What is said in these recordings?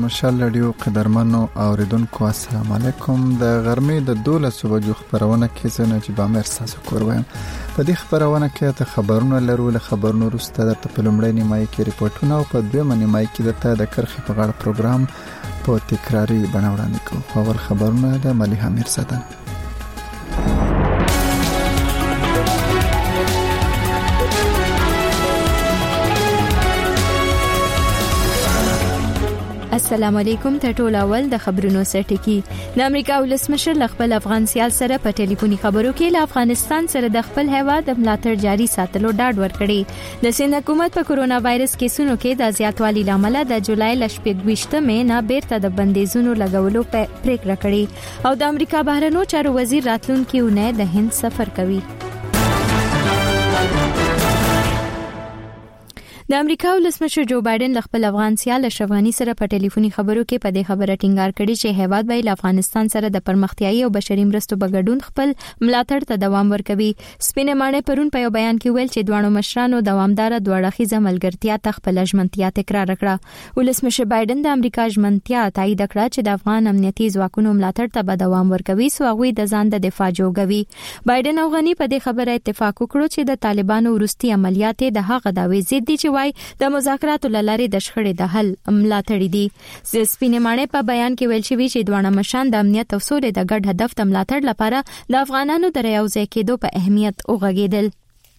مشال رادیو قدرمنو اوریدونکو السلام علیکم. د غرمې د 12 بجو خبرونه کې زنه چې بامر تاسو کوروم. په دې خبرونه کې ته خبرونه لرو. له خبرونو وروسته د پلمړی نیمای کې ریپورتونه او په دویمه نیمای کې د کرخې په غاړه پروګرام په تکراری بڼه وړاندې کوو. اول خبرونه د مليحه میرزادن. السلام علیکم. ته ټول اول د خبرونو سرټکی. د امریکا ولسمشر خپل افغان سیال سره په ټلیفوني خبرو کې له افغانستان سره د خپل هیواد د ملاتړ جاري ساتلو ډاډ ورکړي. د سند حکومت په کورونا وایرس کیسونو کې د زیاتوالي لامل د جولای ل 28 مې نه بیرته د بندیزونو لګولو پریکړه کړې او د امریکا بهرنیو چارو وزیر راتلونکي اونۍ د هند سفر کوي. د امریکا ولسمشر جو بایدن خپل افغان سیال اشرف غنی سره په ټلیفوني خبرو کې په دې خبره ټینګار کړی چې هیواد به له افغانستان سره د پرمختیايي او بشري مرستو په ګډون خپل ملاتړ ته دوام ورکوي. سپینه مانې پرون په یو بیان کې ویل چې دوه مشرانو دوامدار دوړخیزه ملګرتیا ته خپل ژمنتیا تکرار کړه. ولسمشر بایدن د امریکا ژمنتیا تایید کړه چې د افغان امنیتي ځواکونو ملاتړ ته به دوام ورکوي سو هغه د ځان د دفاع جوړوي. بایدن او غنی په دې خبره اتفاق وکړ چې د طالبانو وروستي عملیات د هغه داوی ضد دي چې د مذاکراتو لارې د شخړې د حل ملاتړ دي. سپینه مانې په بیان کې ویل شوی چې دوه مشران د امنیت او سولې د ګډ هدف ته ملاتړ لپاره د افغانانو د یوځای کېدو په اهمیت وغږیدل.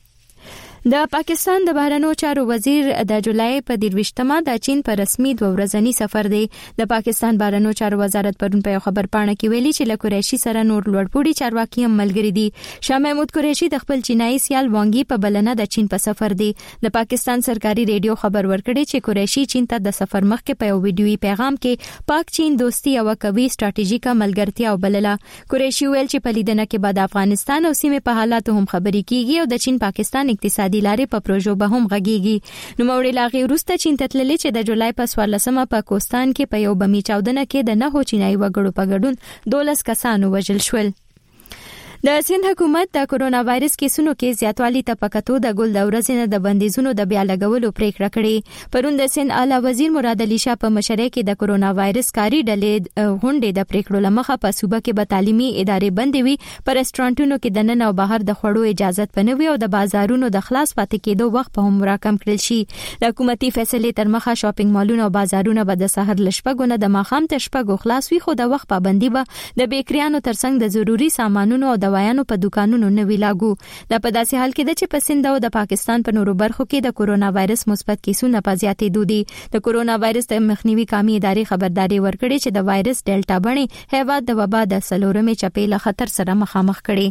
د پاکستان د بهرنیو چارو وزیر د جولای په 23مه د چین په رسمي 2 ورځنی سفر دی. د پاکستان بهرنیو چارو وزارت پرون په خبر پاڼه کې ویلي چې له قریشي سره نور لوړپوړي چارواکي هم ملګري دي. شاه محمود قریشي د خپل چینایي سیال وانګي په بلنه د چین په سفر دی. د پاکستان سرکاري ریډیو خبر ورکړي چې قریشي چین ته د سفر مخکې په یو ویډیوي پیغام کې پاک چین دوستي او قوي ستراتیژیکه ملګرتیا وبلله. قریشي ویل چې په لیدنه کې بعد افغانستان او سیمې په حالاتو هم خبرې کیږي او د چین پاکستان اقتصادي لارې په پروژو به هم غږیږي. نو موري لاغي وروسته چین ته تللی چې د جولای په 14مه په کوستان کې په یو بمی چاودنه کې د 9 چینایي وګړو په ګډون 12 کسانو وژل شول. د سند حکومت د کورونا وایرس کیسونو کې زیاتوالی ته پکاتو د ګل د ورځې نه د بندیزونو د بیا لګولو پریکړه کړې. پرون د سند اعلی وزیر مراد علي شاه په مشرۍ کې د کورونا وایرس کاری ډلې غونډې د پریکړو لمخه په صوبه کې به تعلیمي ادارې بندې وي. پر رستورانټونو کې د نن او بهر د خوړو اجازه پنوي او د بازارونو د خلاص پاتې کېدو وخت په هم راکم کړل شي. د حکومتي فیصلې تر مخه شاپینګ مالونه او بازارونه به د سحر لشپګونه د ماخام ته شپګو خلاص وي خو د وخت پابندي به د بیکریانو ترڅنګ د ضروري سامانونو او دوايانو په دکانونو نه وی لاګو. دا په داسې حال کې ده چې په سند او د پاکستان په نورو برخو کې د کورونا وایرس مثبت کیسونه په زیاتېدو دي. د کورونا وایرس د مخنیوي قومي ادارې خبرداري ورکړې چې د وایرس ډیلټا بڼې هیواد د وبا د سلورمې چپې له خطر سره مخامخ کړي.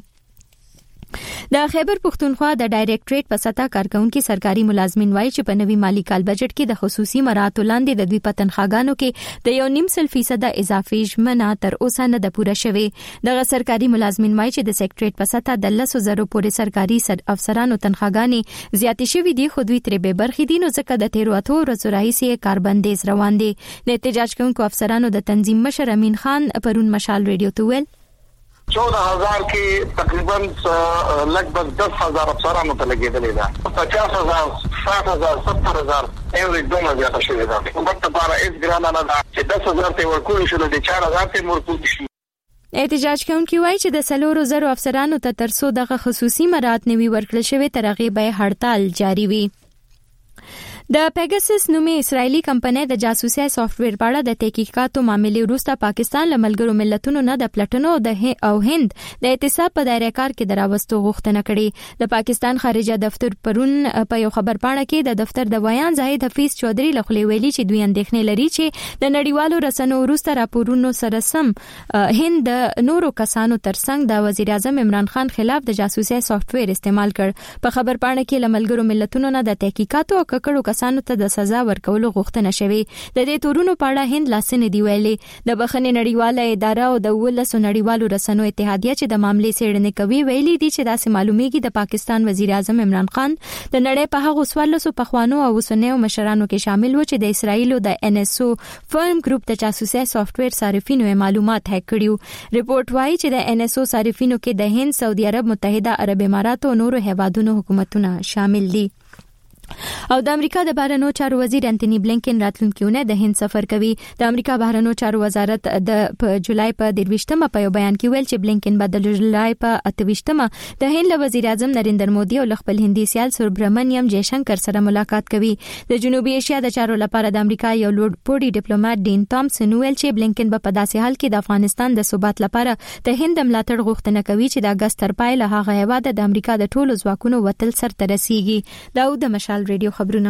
د خیبر پختونخوا د ډایریکټریټ په سطح کارکونکو سرکاري ملازمین وایي چې په نوي مالی کال بجټ کې د خصوصي مراحتو لاندې د دوی په تنخواګانو کې د 1.5% اضافي ژمنه تر اوسه نه ده پوره شوې. دغه سرکاري ملازمین وایي چې د سېکټریټ په سطح د 100,000 پورې سرکاري افسرانو تنخواګانې زیاتې شوې دي خو دوی ترې به برخې دي نو ځکه د 13 ورځې راهیسې کاربندیز روان دي. د احتجاج کوونکو افسرانو د تنظیم مشر امین خان پرون مشال ریډیو ته ویل 14,000 کې تقریبا لګبګ 10,000 افسرانو ته لګیدلې ده. 50,000 60,000 70,000 ایوریج دومره زیاته شوې ده. په مت لپاره هیڅ ګرانه نه ده چې 10,000 ته ورکول شي نو د 4,000 ته ورکول شي. احتجاج کوونکي وایي چې د 4,000 افسرانو ته ترڅو دغه خصوصي مراحت نوي ورکړل شوی تر هغه به هړتال جاری وي. د پیګاسس نومي اسرایلی کمپنۍ د جاسوسي سافټویر په اړه د تحقیقاتو معاملې وروسته پاکستان له ملګرو ملتونو نه د پلټنو او هند د احتساب په دایره کار کې دراوستو غوښتنه کړې. د پاکستان خارجه دفتر پرون په یو خبر پاڼه کې د دفتر د ویان زاهد حفیظ چودري له خولې ویلي چې دوی اندېښنې لري چې د نړیوالو رسنیو وروسته راپورونو سره سم هند د نورو کسانو ترڅنګ د وزیر اعظم عمران خان خلاف د جاسوسي سافټویر استعمال کړ. په خبر پاڼه کې له ملګرو ملتونو نه د تحقیقاتو او ککړو کسانو ته د سزا ورکولو غوښتنه شوې. د دې تورونو په اړه هند لاسنه دی ویلي. د بخښنې نړیواله اداره او د 19 نړیوالو رسنیو اتحادیه چې د معاملې څېړنې کوي ویلي دي چې داسې معلومیږي د پاکستان وزیر اعظم عمران خان د نړۍ په هغو 14 پخوانو او اوسنیو مشرانو کې شامل و چې د اسرایلو د NSO فرم ګروپ د جاسوسي سافټویر صارفینو معلومات هک کړیو. ریپورت وايي چې د NSO صارفینو کې د هند، سعودي عرب، متحده عرب امارات او نورو هیوادونو حکومتونه شامل دي. او د امریکا د بهرنیو چارو وزیر انټونی بلینکن راتلونکي اونۍ د هند سفر کوي. د امریکا بهرنیو چارو وزارت د جولای په 23مه په یو بیان کې ویل چې بلینکن به د جولای په 28مه د هند وزیر اعظم نریندر مودي او خپل هندي سیال سبرامنیم جیشنکر سره ملاقات کوي. د جنوبي ایشیا د چارو لپاره د امریکا یو لوړ پوړی ډیپلوماټ ډین تامسن ویل چې بلینکن به په داسې حال کې د افغانستان د ثبات لپاره د هند ملاتړ غوښتنه کوي چې د اگست تر پای له هغه هیواد د امریکا د ټولو ځواکونو وتل سره رسیږي. داود مشال ریډیو خبرونه.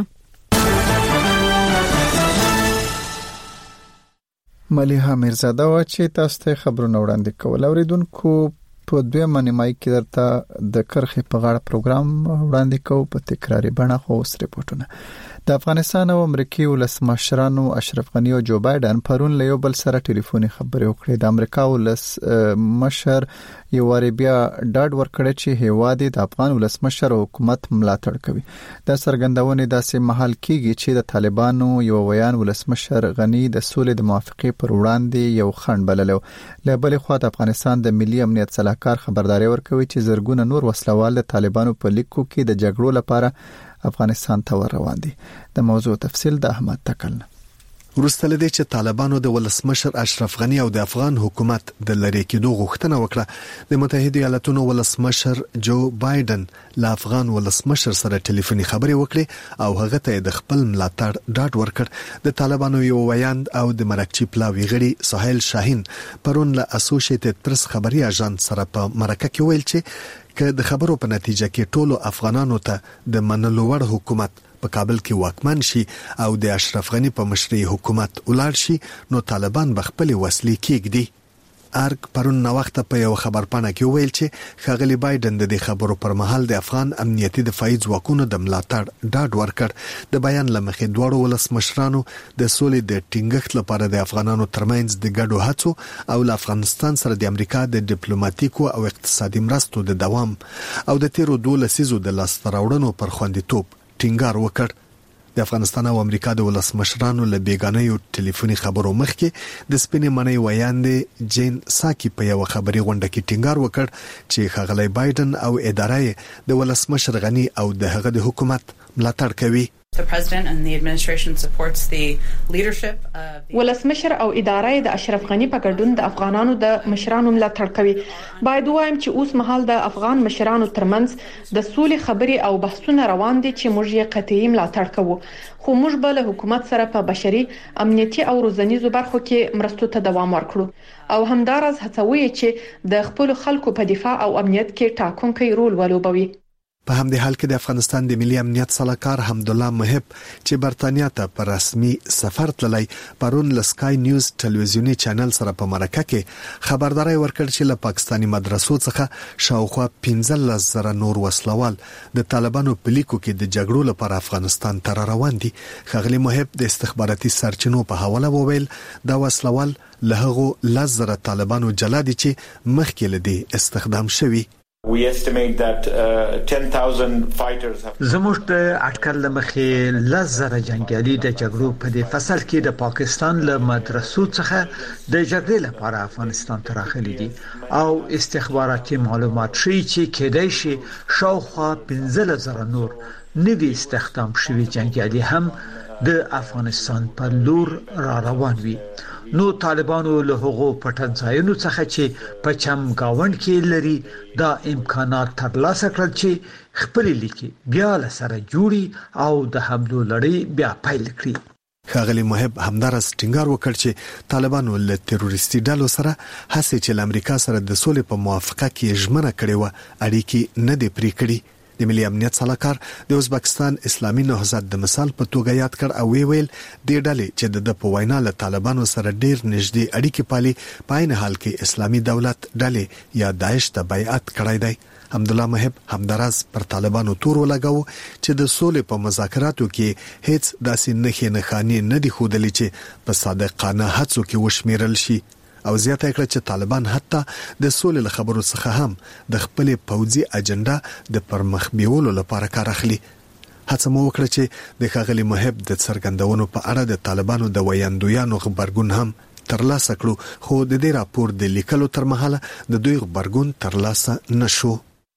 ملیحه میرزاده وا چې تاسو ته خبرونه وړاندې کول. اوریدونکو په دویمه نیمایي کې درته د کرخې په غاړه پروګرام وړاندې کوو په تکراري بڼه. خو اوس ریپورتونه. د افغانستان او امریکای ولسمشرانو اشرف غنی او جو بایدن پرون له یو بل سره ټلیفوني خبرې وکړې. د امریکا ولسمشر یو واری بیا ډاډ ورکړ چې هیواد د افغان ولسمشر او حکومت ملاتړ کوي. د سرګندونې داسې محل کېږي چې د طالبانو یو ویان ولسمشر غنی د سولې د موافقې پر وړاندې یو خنډ بللو. له بل خوا د افغانستان د ملي امنیت صلاحکار خبرداري ورکوي چې زرګونه نور وسلوال د طالبانو په لیکو کې د جګړو لپاره افغانستان ته ور روان دي. د موضوع تفصیل د احمد تکل. وروسته لدې چې طالبانو د ولسمشر اشرف غنی او د افغان حکومت د لری کېدو غوښتنه وکړه، د متحده ایالاتونو ولسمشر جو بایدن له افغان ولسمشر سره ټلیفوني خبرې وکړې او هغه ته د خپل ملاتړ ډاډ ورکړ. د طالبانو یو ویاند او د مرکچی پلاوی غړي سهیل شاهین پرون له اسوسییټډ پریس خبري اژانس سره په مرکه کې ویل چې که د خبرو په نتیجه کې ټولو افغانانو ته د منلو وړ حکومت په کابل کې واکمن شي او د اشرف غنی په مشرۍ حکومت ولاړ شي، نو طالبان به خپل وسلې کېږدي. ارګ پرون نو وخت په یو خبرپاڼه کې ویل چې ښاغلي بایدن د خبرو پر مهال د افغان امنیتي دفاعي ځواکونو د ملاتړ ډاډ ورکړ. د بیان لمخې دواړو ولسمشرانو د سولې د ټینګښت لپاره د افغانانو ترمنځ د ګډو هڅو او له افغانستان سره د امریکا د ډیپلوماټیکو او اقتصادي مرستو د دوام او د تیرو 12 لسیزو د لاستراوړنو پر خوندیتوب ټینګار وکړ. د افغانستان او امریکا د ولسمشرانو له بیګانیو ټلیفوني خبرو مخکې د سپینې معنی ویاندې جین ساکی په یو خبري غونډه کې ټینګار وکړ چې ښاغلی بایدن او ادارې د ولسمشر غنی او د هغه د حکومت ملاتړ کوي. The president and the administration supports the leadership of ولسمشر او ادارې د اشرف غنی په ګډون د افغانانو د مشرانو ملاتړ کوي. باید وایم چې اوس مهال د افغان مشرانو ترمنځ د سولې خبري او بحثونه روان دي چې موږ یې قطعي ملاتړ کوو. خو موږ به له حکومت سره په بشري، امنیتي او روزنیزو برخو کې مرستو ته دوام ورکړو او همدارس هڅوي چې د خپل خلکو په دفاع او امنیت کې ټاکونکی رول ولوبوي. په همدې حال کې د افغانستان د ملي امنیت صلاحکار حمدالله محب چې برتانیا ته په رسمي سفر تللی پرون له سکای نیوز ټلویزیونی چینل سره په مرکه کې خبرداري ورکړ چې له پاکستاني مدرسو څخه شاوخوا 15,000 نور وسلوال د طالبانو په لیکو کې د جګړو لپاره افغانستان ته روان دي. ښاغلي محب د استخباراتي سرچینو په حواله وویل دا وسلوال له هغو 10,000 طالبانو جلا دي چې مخکې لدی استخدام شوي. We estimate that 10,000 fighters have زموږ د اټکل لمخې 10,000 جنگیالي د جګړو په دې فصل کې د پاکستان له مدرسو څخه د جګړې لپاره افغانستان ته راغلي دي او استخباراتي معلومات ښیي چې کېدای شي شاوخوا 15,000 نور نوي استخدام شوي جنگیالي هم د افغانستان په لور را روان وي. نو طالبانو له هغو پټنځایونو څخه چې په چمګاوند کې لري دا امکانات ترلاسه کړل چې خپل لیکي بیا له سره جوړي او د حملو لړۍ بیا پیل کړي. ښاغلي محب همدارس ټینګار وکړ چې طالبانو له تروریستي ډلو سره هڅه چې امریکا سره د سولې په موافقه کې ژمنه کړې و اړیکې نه دي پرې کړې. د ملي امنیت صلاحکار د ازبکستان اسلامي نهضت د مثال په توګه یاد کړ او ویل د ډلې چې د په وینا له طالبانو سره ډیر نږدې اړیکې پالي په عین حال کې اسلامي دولت ډلې یا داعش ته بیعت کړی دی. حمدالله محب همداراز پر طالبانو تور ولګاو چې د سولې په مذاکراتو کې هیڅ داسې نښې نښانې نه دي ښودلې چې په صادقانه هڅو کې وشمیرل شي او زیاته کړه چې طالبان حتی د سولې له خبرو څخه هم د خپل پوځي اجنډا د پرمخ بیولو لپاره کار اخلي. هڅه مو وکړه چې د ښاغلي محب د څرګندونو په اړه د طالبانو د ویاندویانو خبرګون هم ترلاسه کړو، خو د دې راپور د لیکلو تر مهاله د دوی خبرګون ترلاسه نشو.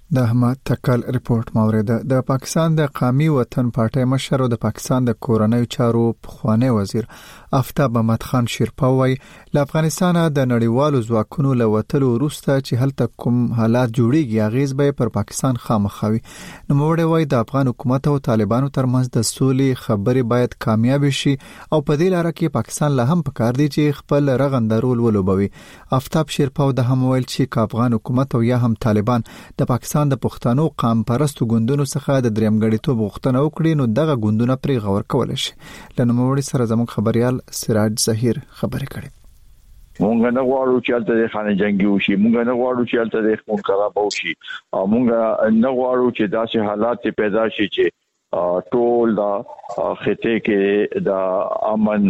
د احمد تکل ریپورت مورده د پاکستان د قومي وطن پارټي مشر او د پاکستان د کورنۍ چارو پخوانی وزیر آفتاب احمد خان شیرپاوی له افغانستان د نړیوالو ځواکونو له وټلو وروسته چې هلته کوم حالات جوړیږي اغیز به پر پاکستان خامخوي نو موږ وایي د افغان حکومت او طالبانو ترمنځ د سولې خبرې باید کامیاب شي او په دې لاره کې پاکستان له هم پکار دی چې خپل رغنده رول ولوبوي آفتاب شیرپاو د هم ویل چې افغان حکومت او یا هم طالبان د پاکستان د پښتنو قام پرستو ګوندونو څخه د درېمګړیتوب غوښتنه وکړي نو دغه ګوندونه پرې غور کول شي لنوموړي سره زموږ خبريال سراج ظهیر خبرې کړې مونږ نه غواړو چې الته د خانه جنگي وشي مونږ نه غواړو چې الته د خون خراب وشي او مونږ نه غواړو چې داسې حالات پیدا شي چې ټول دا خطه کې دا امن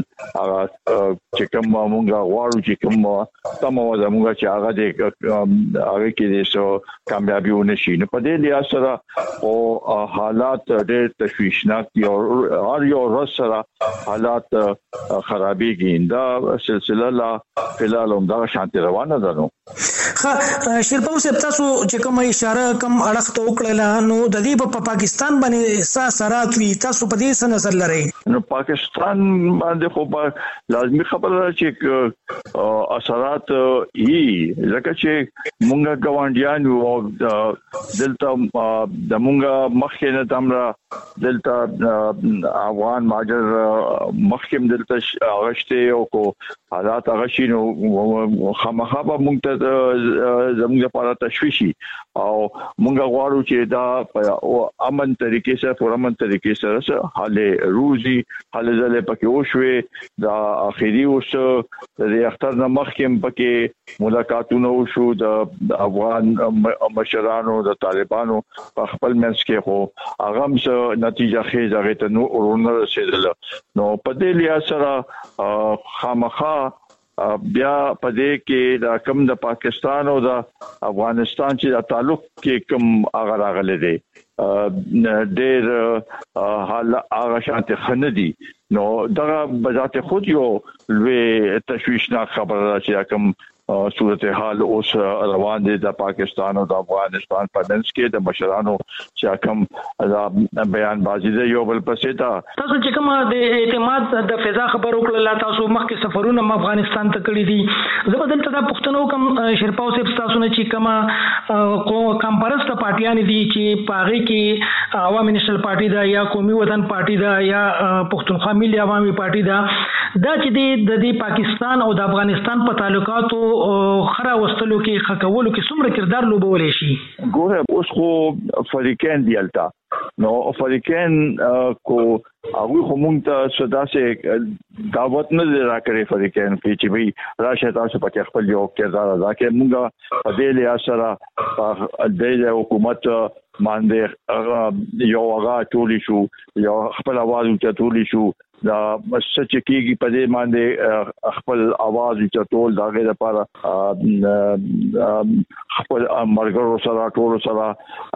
چې کوم مونږ غواړو چې کوم تمه وځه مونږ چې هغه کې د سو کامیابی ونشي نو په دې لحاظ سره او حالات ډېر تشویشناک دي او هر یو ورځ سره حالات خرابېږي دا سلسله لا فلال هم دا شانتي روانه ده نو شیرپاو صاحب تاسو چې کوم اشاره کوم اړخ ته وکړل نو د دې په پاکستان باندې اثرات وی تاسو په دې څه نظر لرئ نو پاکستان باندې خو لازمي خبره ده چې اثرات یې ځکه چې مونږه ګوانډیان او دلته د مونږه مخکې نه تمره دلته افغان ماجر مخکې دلته اغشته او کو حالات اغشینو خامخا به مونږ ته زموږ لپاره تشویشي او مونږ غواړو چې دا امن طریقې سره پرامن طریقې سره حاله روزي حاله زله پکې وشوي دا اخیری اوس د اختر نه مخکې پکې ملاقاتونه وشو د افغان مشرانو د طالبانو په خپل منځ کې خو هغه څه نتیجه خېزه ته نو ورونه رسیدل نو په دې لحاظ سره خامخا بیا پدې کې د کم د پاکستان او د افغانستان چې د تعلق کې کم هغه راغلي دي ډېر حال هغه شانته خندي نو دا بذات خود یو لوی تشویشناک خبره چې کوم صورتحال اوس روان دي د پاکستان او د افغانستان په منځ کې د مشرانو چې کوم بیان بازی دی یو بل پسې تا تاسو چې کوم د اعتماد د فضا خبر وکړل تاسو مخکې سفرونه افغانستان ته کړی دي زبردل ته د پښتنو کوم شیرپاو صاحب تاسو نه چې کوم کمپرست پارټیان دي چې پاغي کې عوامي نېشنل پارټي دا یا قومي وطن پارټي دا یا پښتونخوا ملي عوامي پارټي دا چې د پاکستان او د افغانستان په تعلقاتو خره وستلو کې خکولو کې څومره کردار لوبولې شي ګوره اوس خو فریقین دی التا نو فریقین کو هغه کومه ته صدا سه دعوت نه راکړي فریقین چې وی راشه تاسو په خپل یو کردار ادا کړئ موږ په دې لحاظ سره د حکومت باندې یو هغه ټولې شو یو خپل आवाज ته ټولې شو دا سچ کېږي په دې باندې خپل आवाज چې ټول داګه لپاره خپل مرګرو سره ټول سره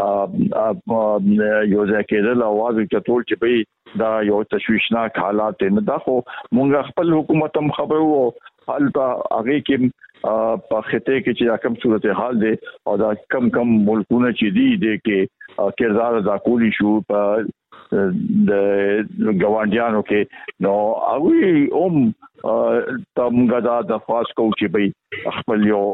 یو ځکه د आवाज چې ټول چې دا یو تشویشناک حالات نه دا خو مونږ خپل حکومت هم خبرو حالت هغه کې په خطه کې چې کوم صورتحال دي او دا کم ملکونه چې دي کې کردار ادا کولی شو په د ګوانډیانو کې نو هغه تمګه د خاص کو چې به خپل یو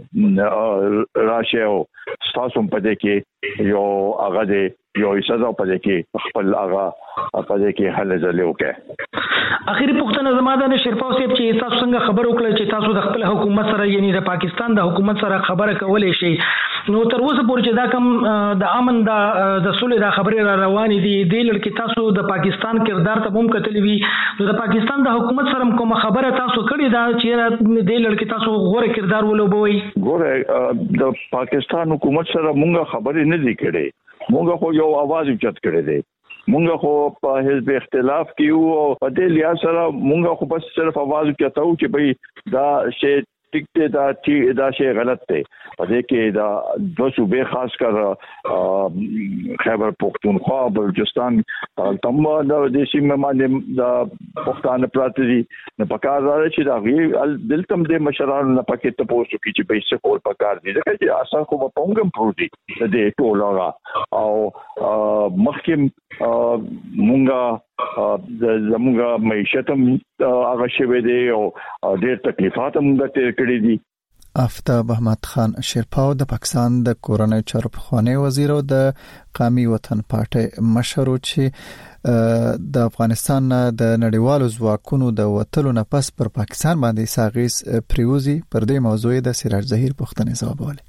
راشه او تاسو په دې کې یو هغه دې یو ایسه په دې کې خپل هغه په دې کې حل ځلې وکړي اخیری پوښتنه زماده د شیرپاو صاحب چې تاسو څنګه خبر وکړل چې تاسو د خپل حکومت سره یعنی د پاکستان د حکومت سره خبره کولې شي نو تر اوسه پورې چې دا کوم د امن د سولې د خبرې را روانې دي د لړ کې تاسو د پاکستان کردار ته هم کتلې وي نو د پاکستان د حکومت سره کوم خبره تاسو کړې دا چې د لړ کې تاسو غوړه کردار ولوبوي ګوره د پاکستان حکومت سره مونږه خبرې نه دي کړې مونږ خو یو आवाज اوچت کړی دی مونږ خو په حزب اختلاف کې او په دې لحاظ سره مونږ خو بس صرف आवाज کېتاو چې دا شی ټیک ته دا شی غلط دی پدې کې دا د صوبې خاص کر خیبر پختونخوا بلوچستان تم د سیمه باندې د پښتانه پراته دي نه پکار راځي چې دا دلتم د مشرانو نه پکې ته پوسټ کی چې پیسې کول پکار دي ځکه چې اساس خو په پونګم پروتي د ټولغه او مخکم مونږه زموږه معیشتم هغه شوه دی او ډېر تکلیفات هم تیر کړی دي. آفتاب احمد خان شیرپاو د پاکستان د کورنۍ چارو پخوانی وزیر او د قومي وطن پارټي مشر چې د افغانستان د نړیوالو ځواکونو د وټلو نه پس پر پاکستان باندې ساغیس پریوزي پر دې موضوع د سراج ظهیر پوښتنه ځوابوله.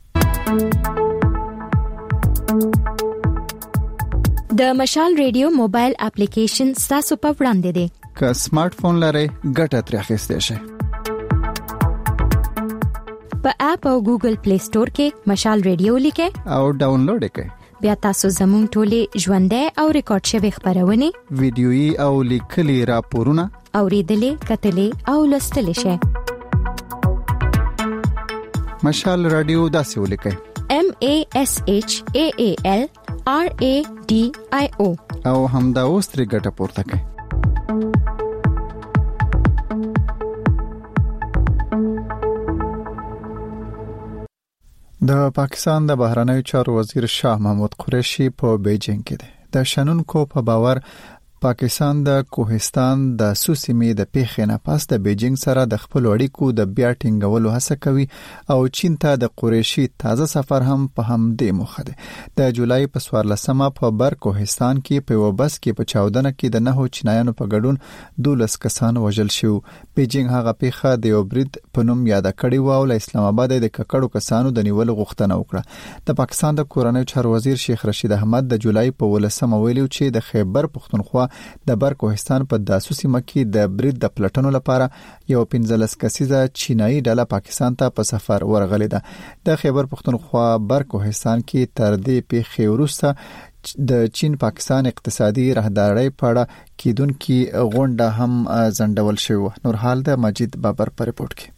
د مشال ریډیو موبایل اپلیکیشن تاسو په وړاندې دی. که سمارټ فون لرئ ګټه ترې اخیستئ شئ. په اپ او ګوګل پلی سٹور کې مشال ریډیو لیکئ او ډاونلوډ کړئ. بیا تاسو زموږ ټولې ژوندۍ او ریکارډ شوی خبرونه ویډیويي او لیکلي راپورونه اوریدلې کتلې او لوستلې شئ. مشال رادیو داسې ولیکئ MASHAALRADIO او همدا اوس ترې ګټه پورته کړئ. د پاکستان د بهرنیو چارو وزیر شاه محمود قریشي په بیجینګ کې دی. د شنونکو په باور پاکستان د کوهستان د سوسیمې د پیښې نه پس د بیجینګ سره د خپل اړیکو د بیا ټینګولو هڅه کوي او چین ته د قریشي تازه سفر هم په همدې موخه دی. د جولای په 14مه په بر کوهستان کې په وبس کې په چاودنه کې د 9 چینایانو په ګډون 12 کسان وژل شو. بیجینګ هغه پیښه د یو برید په نوم یاد کړی و او اسلام آباد د ککړو کسانو د نیولو غوښتنه وکړه. د پاکستان د کورنۍ چارو وزیر شیخ رشید احمد د جولای په 18مه ویلو چې د خیبر پختونخوا د بر کوهستان په داسو سیمه کې د برید د پلټنو لپاره یو 15 کسیزه چینایي ډله پاکستان ته په سفر ورغلې ده. د خیبر پختونخوا بر کوهستان کې تر دې پیښې وروسته د چین پاکستان اقتصادي راهدارۍ په اړه کېدونکې غونډه هم ځنډول شوې. نورحال د مجید بابر په رپورت کې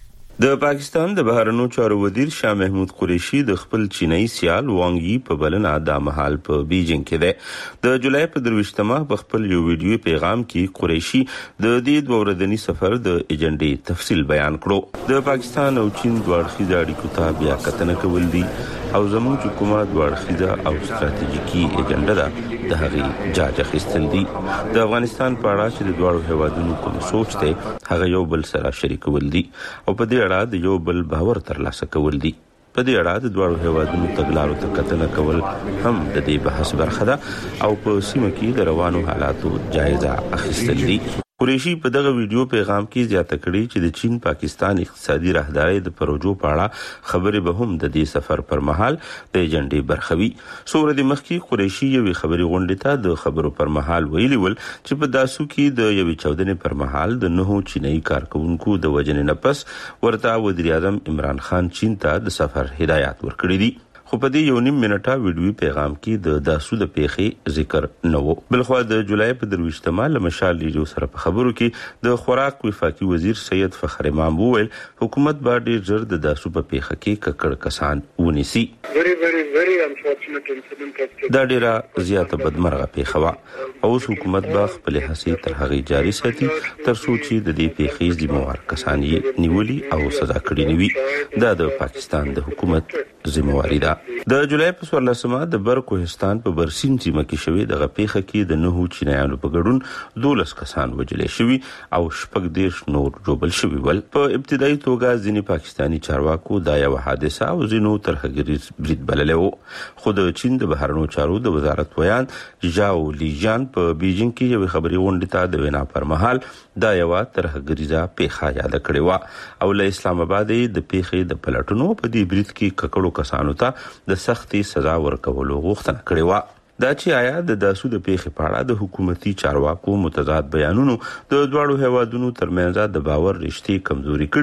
د پاکستان د بهرنیو چارو وزیر شاه محمود قریشي د خپل چینایي سیال وانګ یي په بلنه د مهال په بیجینګ کې ده. د جولای په 23مه په خپل یو ویډیو پیغام کې قریشي د دې دوردنی سفر د ایجنډې تفصیل بیان کړو. د پاکستان او چین دوړخیزه اړیکو ته بیا کتنه کول دي او زموږ حکومت دوړخیزه او ستراتیژیکي ایجنډا ده د هغې جاج اخیستل دي. د افغانستان په اړه چې د دوړو هیوادونو کوم سوچ دی هغه یو بل سره شریکول دي او په دې اړه د یو بل باور ترلاسه کول دي. په دې اړه د دوړو هیوادونو تګلارو ته کتنه کول هم د دې بحث برخه ده او په سیمه کې د روانو حالاتو جایزه اخیستل دي. قریشي په دغه ویډیو پیغام کې زیاته کړې چې د چین پاکستان اقتصادي راهدارۍ د پروژو په اړه خبرې به هم د دې سفر پر مهال د ایجنډې برخه وي. څو ورځې مخکې قریشي یوې خبري غونډې ته د خبرو پر مهال ویلي ول چې په داسو کې د یوې چاودنې پر مهال د 9 چینایي کارکونکو د وژنې نه پس ورته وزیر اعظم عمران خان چین ته د سفر هدایت ورکړي دي. خو په دې یو نیم منټه ویډیو پیغام کې د داسو د پیښې ذکر نه و. بلخو د جولای په 23مه له مشال ریډیو سره په خبرو کې د خوراک وفاقي وزیر سید فخر امام وویل حکومت باندې ډېر ژر د داسو په پیښه کې ککړ کسان ونیسي. دا ډیره زیاته بدمرغه پیښه وه او حکومت به خپل هڅې تر هغې جاري ساتي تر څو چې د دې پیښې ذمہوار کسان یې نیولي او سزا کړي نه وي. دا د پاکستان د حکومت ذمہواری ده. د جولای په 14مه د بر کوهستان په برسین سیمه کې شوې دغه پیښه کې د 9 چینایانو په ګډون 12 کسان وژل شوي او 14 نور جوړل شوي ول. په ابتدایي توګه ځینې پاکستانی چارواکو دا یو حادثه او ځینو ترهګریز برید بللی و. خو د چین د بهرنیو چارو د وزارت ویان ژاو لیجان په بیجینګ کې یو خبري غونډه ته د وینا پر مهال دا یو ترهګریزه پیښه یاد کړې و او له اسلام آباد د پیښې د پلټونو په دې برید کې ککړو کسانو ته د سختي سزا ورکولو غوښتنه کړې و. دا چې آیا د داسو د پیښې په اړه د حکومتي چارواکو متضاد بیانونو د دوړو هیوادونو ترمنځ د باور رشتې کمزوري کړي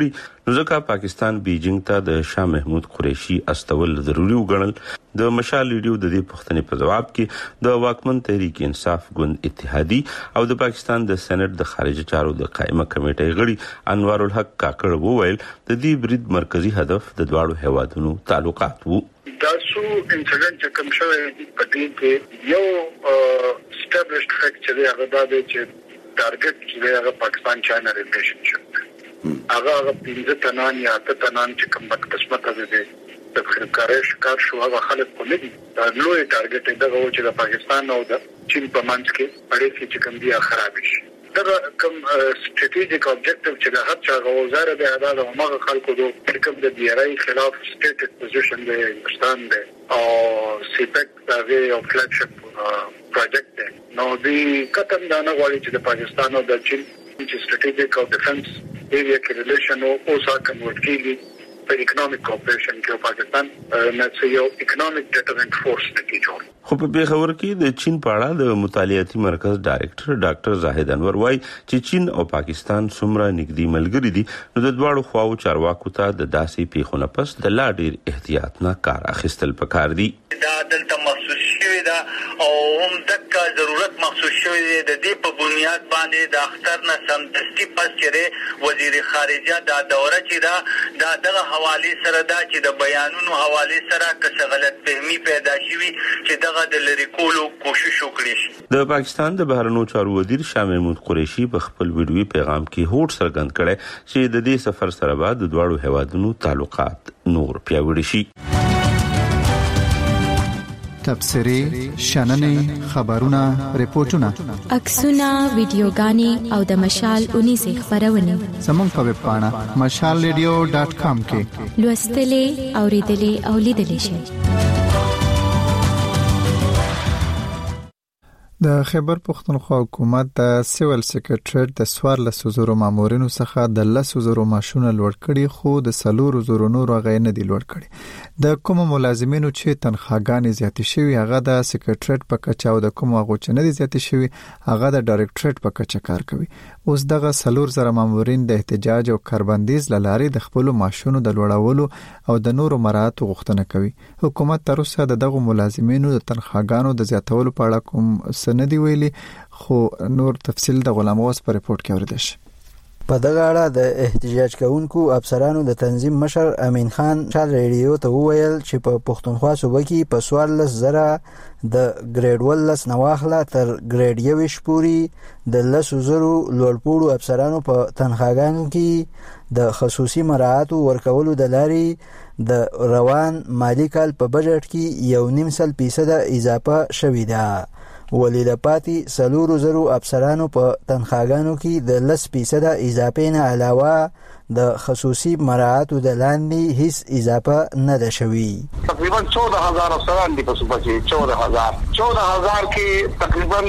ځکه پاکستان بیجینګ ته د شاه محمود قریشي استول ضروری وګڼل. د مشال ویډیو د دې پوښتنې په جواب کې د واکمن تحریک انصاف ګوند اتحادی او د پاکستان د سېنات د خارجه چارو د قائمه کمیټې غړي انوار الحق کاکړ وویل د دې برید مرکزی هدف د دواړو هیوادونو تعلقات وو. تاسو انسیډنټ کوم شوی په دې کې یو اسټابلیشډ فیکټ چې هغه د چې ټارګټ چې هغه پاکستان چاینا ریلیشنشپ هغه 15 تنان یا 8 تنان چې کوم قسمت ده د خلکارش کار شو هغه خلک په لدی دا لوی ټارګټ دی چې د پاکستان او د چین په منځ کې اړیکې چې کوم دي خراب شي. دا کوم سټریټیجیک اوبجیکټیو چې د هر چا غوښتنه ده دا د هغه خلکو د کوم د بیرای خلاف سټیټډ پوزیشن دی پاکستان دی او سیپک دا یو فلیگشپ پروجیکټ دی. نو دی کتم دا نه غواړي چې د پاکستان او د چین چې سټریټیجیک او ډیفنس ایریا کې ریلیشن او سا کنورټ کیږي په اکونومیک کوپریشن کې پاکستان نه یو اکونومیک ډیټرنټ فورس دی جوړ. خو په پیښور کې د چین په اړه د مطالعاتي مرکز ډایریکټر ډاکټر زاهد انور وايي چې چین او پاکستان څومره نږدې ملګري دي نو د دواړو خواو چارواکو ته د داسې پیښو پس د لا ډیر احتیاط نه کار اخیستل پکار دي. دا دلته محسوس شوی دا او هم دغه ضرورت محسوس شوی دی د دې په بنیاد باندې د اختر نه سمدستي پس چیرې وزیر خارجه دا دوره چې دا دغه حواله سره دا چې د بیانونو حواله سره که غلط فهمي پیدا شي چې دغه د لری کولو کوشش وکړي شي. د پاکستان د بهرنیو چارو وزیر شاه محمود قریشي په خپل ویډیوي پیغام کې هوډ څرګند کړی چې د دې سفر سره بعد د دواړو هیوادونو تعلقات نور پیاوړي شي. تبصري شننې خبرونه ریپورتونه عکسونه ویډیوګانې او د مشال 19 خبرونه زموږ په ویب پاڼه mashalradio.com کې لوستلې اوریدلې او لیدلې شئ. د خیبر پختونخوا حکومت د سیول سیکریټریټ د 14,000 مامورینو څخه د 10,000 ماشونه لوړ کړي خو د 4,000 نور غیر نه دي لوړ کړي. د کوم ملازمینو چې تنخواګانې زیاتې شوي هغه د سیکریټریټ په کچه او د کوم هغه چې نه دي زیاتې شوي هغه د ډایریکټریټ په کچه کار کوي. اوس دغه 4,000 مامورین د احتجاج او کاربندیز لارې د خپل ماشونو د لوړولو او د نورو مراعاتو غوښتنه کوي. حکومت تر اوسه دغه ملازمینو د تنخواګانو د زیاتولو په اړه کوم سندي ویلي خو نور تفصیل د غلام غوث په ریپورت کې اوریدل شي. په دغه اړه د احتجاج کوونکو افسرانو د تنظیم مشر امین خان شال ریډیو ته وویل چې په پښتونخوا صوبه کې په 14,000 د ګریډ 11 نواخله تر ګریډ 21 پورې د 10,000 لوړپوړو افسرانو په تنخواګانو کې د خصوصي مراعاتو ورکولو د لارې د روان مالی کال په بجټ کې 1.5% اضافه شوې ده. ولی د پاتې 4,000 افسرانو په تنخواګانو کې د 10% اضافه نه علاوه د خصوصي مراعاتو د لاندې هیڅ اضافه نه ده شوې. تقریبا 14,000 افسران دي په صوبه کې 14,000 کې تقریبا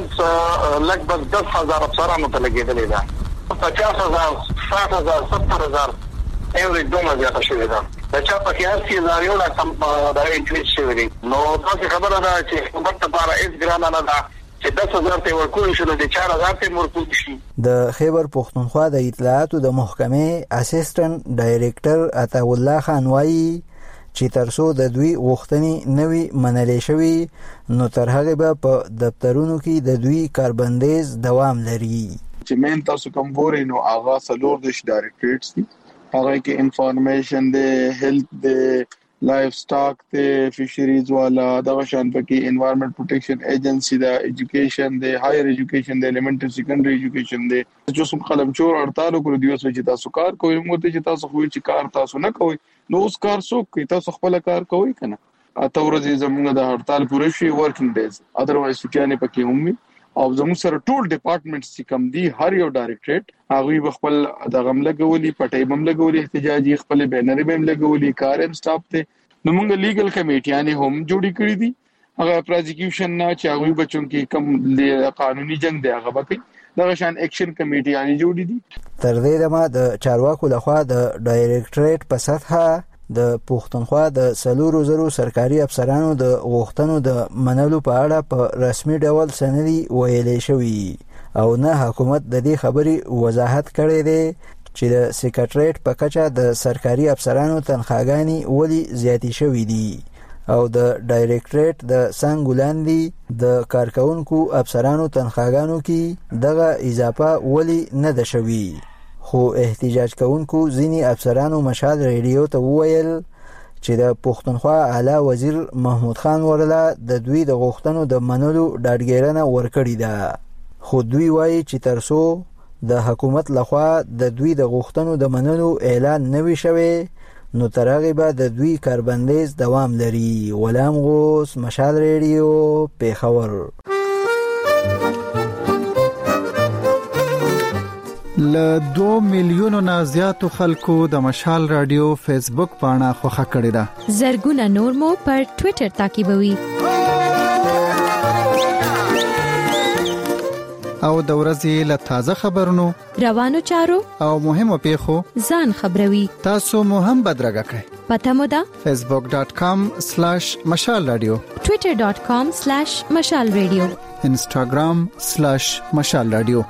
لږ 10,000 افسرانو ته لګیدلې ده. 50,000 60,000 70,000 ایوری دومره زیاته شوې ده. د چا په کې 80,000 یو لا کم دا انکریز شوی دی. نو تاسو خبره ده چې حکومت لپاره هیڅ ګرانه نه ده چې 10,000 ته ورکول شي د 4,000 ته ورکول شي. د خیبر پختونخوا د اطلاعاتو د محکمې اسسټنټ ډایریکټر عطا الله خان وايي چې ترڅو د دوی غوښتنې نوي منلې شوي نو تر هغه به په دفترونو کې د دوی کاربندیز دوام لري. چې مین تاسو کوم ګورئ نو هغه 4 ډایریکټریټس دي. هغه کې انفارمیشن دی، هیلث دی، لایف سٹاک دی، فشریز والا دغه شان پکې انوایرنمنت پروټیکشن ایجنسی دا، ایجوکیشن دی، هایر ایجوکیشن دی، ایلیمنټری سیکنډری ایجوکیشن دی. چې څوم قلم چور 48 کړو دی چې تاسو کار کوئ موږ ته چې تاسو خو چې کار تاسو نه کوئ نو اوس کار څوک کوي؟ تاسو خپل کار کوئ کنه. اته ورځې زموږ د هړتال پوره شي ورکینګ ډیز اذروایز سټیانه پکې هم او زموږ سره ټول ډپارټمنټس چې کم دي هر یو ډایریکټریټ هغه خپل د غم لګولي پټای بم لګولي احتجاجي خپل بینر بم لګولي کارم سټاپ ته نو موږ لیګل کمیټیانه هم جوړی کړی دي. هغه پروزیکیوشن نه چې هغه بچو کې کم قانوني جنگ دی هغه بکی دغه شان اکشن کمیټیانه جوړی دي. تر دې دمه د چارواکو لخوا د ډایریکټریټ په سطحه د پښتونخوا د 4,000 سرکاري افسرانو د غوښتنو د منلو په اړه په رسمي ډول سندي ویلې شوی او نه حکومت د دې خبرې وضاحت کړی دی چې د سیکریټریټ په کچه د سرکاري افسرانو تنخواګانې ولې زیاتې شوې دي او د ډایریکټریټ د څنګه لاندې د کارکونکو افسرانو تنخواګانو کې دغه اضافه ولې نه ده شوې. خو احتجاج کوونکو ځینې افسرانو مشال ریډیو ته وویل چې د پښتونخوا اعلی وزیر محمود خان ورله د دوی د غوښتنو د منلو ډاډګیرنه ورکړې ده. خو دوی وایي چې ترڅو د حکومت لخوا د دوی د غوښتنو د منلو اعلان نه وي شوی نو تر هغې به د دوی کاربندیز دوام لري. غلام غوث، مشال ریډیو، پېښور. له 2 میلیونو نه زیاتو خلکو د مشال رادیو فیسبوک پاڼه خوښه کړې ده. زرګونه نور مو پر ټوئیټر تعقیبوي. او د ورځې له تازه خبرونو، روانو چارو او مهمو پیښو ځان خبروي. تاسو مو هم بدرګه کړئ. پته مو ده facebook.com/mashalradio، twitter.com/mashalradio، instagram/mashalradio.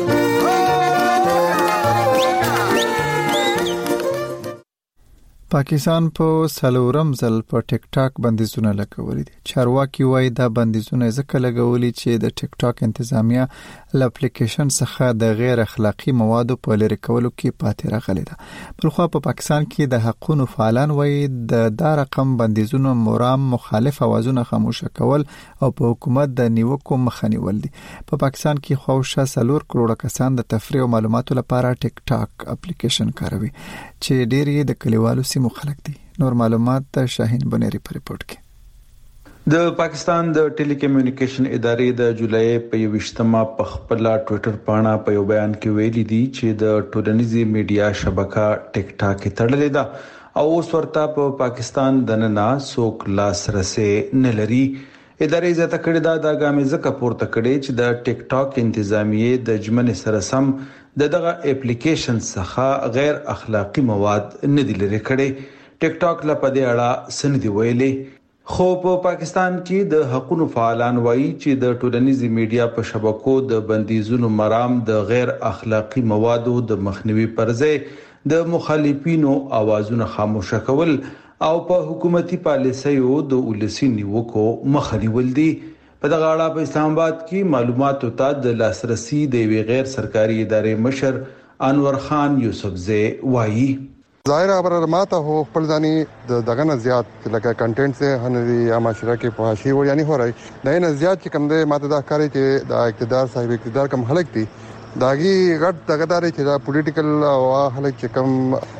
پاکستان په سلورم ځل په ټیک ټاک بندیزونه لګولي دي. چارواکي وایي دا بندیزونه ځکه لګولي چې د ټیک ټاک انتظامیه ل اپلیکیشن څخه د غیر اخلاقی موادو په لری کولو کې پاتې راغلي ده. بلخو په پاکستان کې د حقوقو فعالان وایي د دا رقم بندیزونو مرام مخالف اوازونه خاموش کول او په حکومت د نیوکو مخنیول دي. په پاکستان کې خوښه 4 کروڑ کسان د تفریح او معلوماتو لپاره ټیک ټاک اپلیکیشن کاروي چې ډېر یې د کلیوالو مخالف دي. نور معلومات د شاهین بنيري په ریپورت کې. د پاکستان د ټیلی کمیونیکیشن ادارې د جولای په 28مه په خپل ټوئیټر پاڼه په یو بیان کې ویلي دي چې د ټولنیزي میډیا شبکه ټیک ټاک تړلې ده او اوس ورته په پاکستان دننه څوک لاسرسي نه لري. ادارې زیاته کړې ده د ګامې ځکه پورته کړې چې د ټیک ټاک انتظامیه د جمن سره سم دغه اپلیکیشن څخه غیر اخلاقی مواد نه دي لري کړي. ټیک ټاک لپاره اړه سن دی ویلي. خو په پاکستان کې د حقوقو فعالان وایي چې د ټولنیزي میډیا په شبکو د بندیزونو مرام د غیر اخلاقی موادو د مخنیوي پرځای د مخالفینو اوازونه خاموش کول او په حکومتي پالیسیو د ولسی نیوکو مخنیول دي. په دغه اړه په اسلام آباد کې معلوماتو ته د لاسرسي د غیر سرکاري ادارې مشر انور خان یوسفزی وایي. ظاهر خبره ماته هو خپل ځاني دغه نه زیات لکه کنټینټ سے هنري یا معاشره کې فحاشي و یعنی هو راي دا نه زیات چې کوم د ماته دا کاری چې د اقتدار صاحب اقتدار کم خلک دي داغي غټ دغه داري چې دا پولیټیکل او خلک چې کم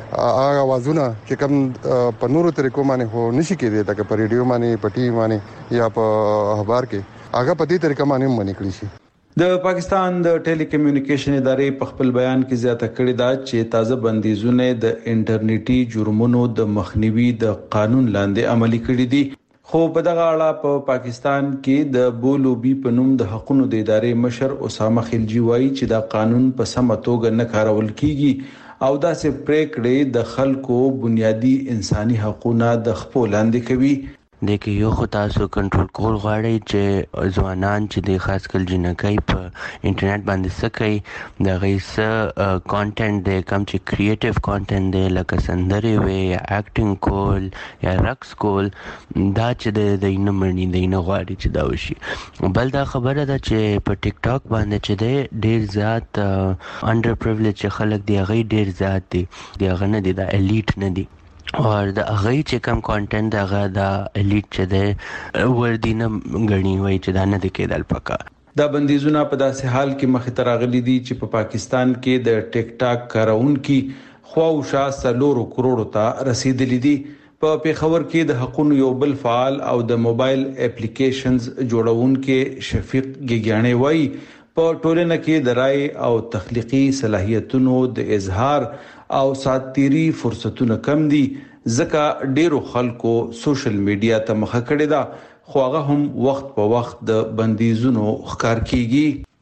اوازونه چې کم په نورو طریقو باندې هو نشي کېدی دا په ریډیو باندې پټي باندې یا په اخبار کې هغه په دې طریقه باندې باندې کړی شي. د پاکستان د ټیلی کمیونیکیشن ادارې په خپل بیان کې زیاته کړې ده چې تازه بندیزونه د انټرنیټي جرمونو د مخنیوي د قانون لاندې عملي کړي دي. خو په دغه اړه په پاکستان کې د بولوبي په نوم د حقوقو د ادارې مشر اسامه خلجی وایي چې دا قانون په سمه توګه نه کارول کیږي او دا سه پریکړې د خلکو بنیادی انساني حقوقونه د خپل لاندې کوي. د کې یو خو تاسو کنټرول کول غواړئ چې ځوانان چې د خاص کل جنکۍ په انټرنیټ باندې سکي د غیسه کانټینټ د کم چې کریټیو کانټینټ د لکه سندري وي یا اکټینګ کول یا رقص کول دا چې د دینه مړنی دینه غواړي چې دا وشي. بل دا خبره ده چې په ټیک ټاک باندې چې ډېر زیات انډر پریویلیج خلک دی غي ډېر زیات دي هغه نه دي دا الیټ نه دي او د هغه چې کم کانټینټ هغه د الیټ چې د وردینه غنی وای چې دا نه د کېدل پکا. دا بندیزونه په داسې حال کې مخې ته راغلي دي چې په پاکستان کې د ټیک ټاک کارونکو خواوشا 4 کروڑ ته رسیدلي دي. په پیښور کې د حقوقو یو بل فعال او د موبایل اپلیکیشنز جوړونکو شفیق ګیګیانه وای په ټولنه کې د رائے او تخلیقي صلاحیتونو د اظهار او ساتيري فرصتونه کم دي ځکه ډیرو خلکو سوشل میډیا ته مخه کړې ده خو هغه هم وخت په وخت د بندیزونو ښکار کیږي.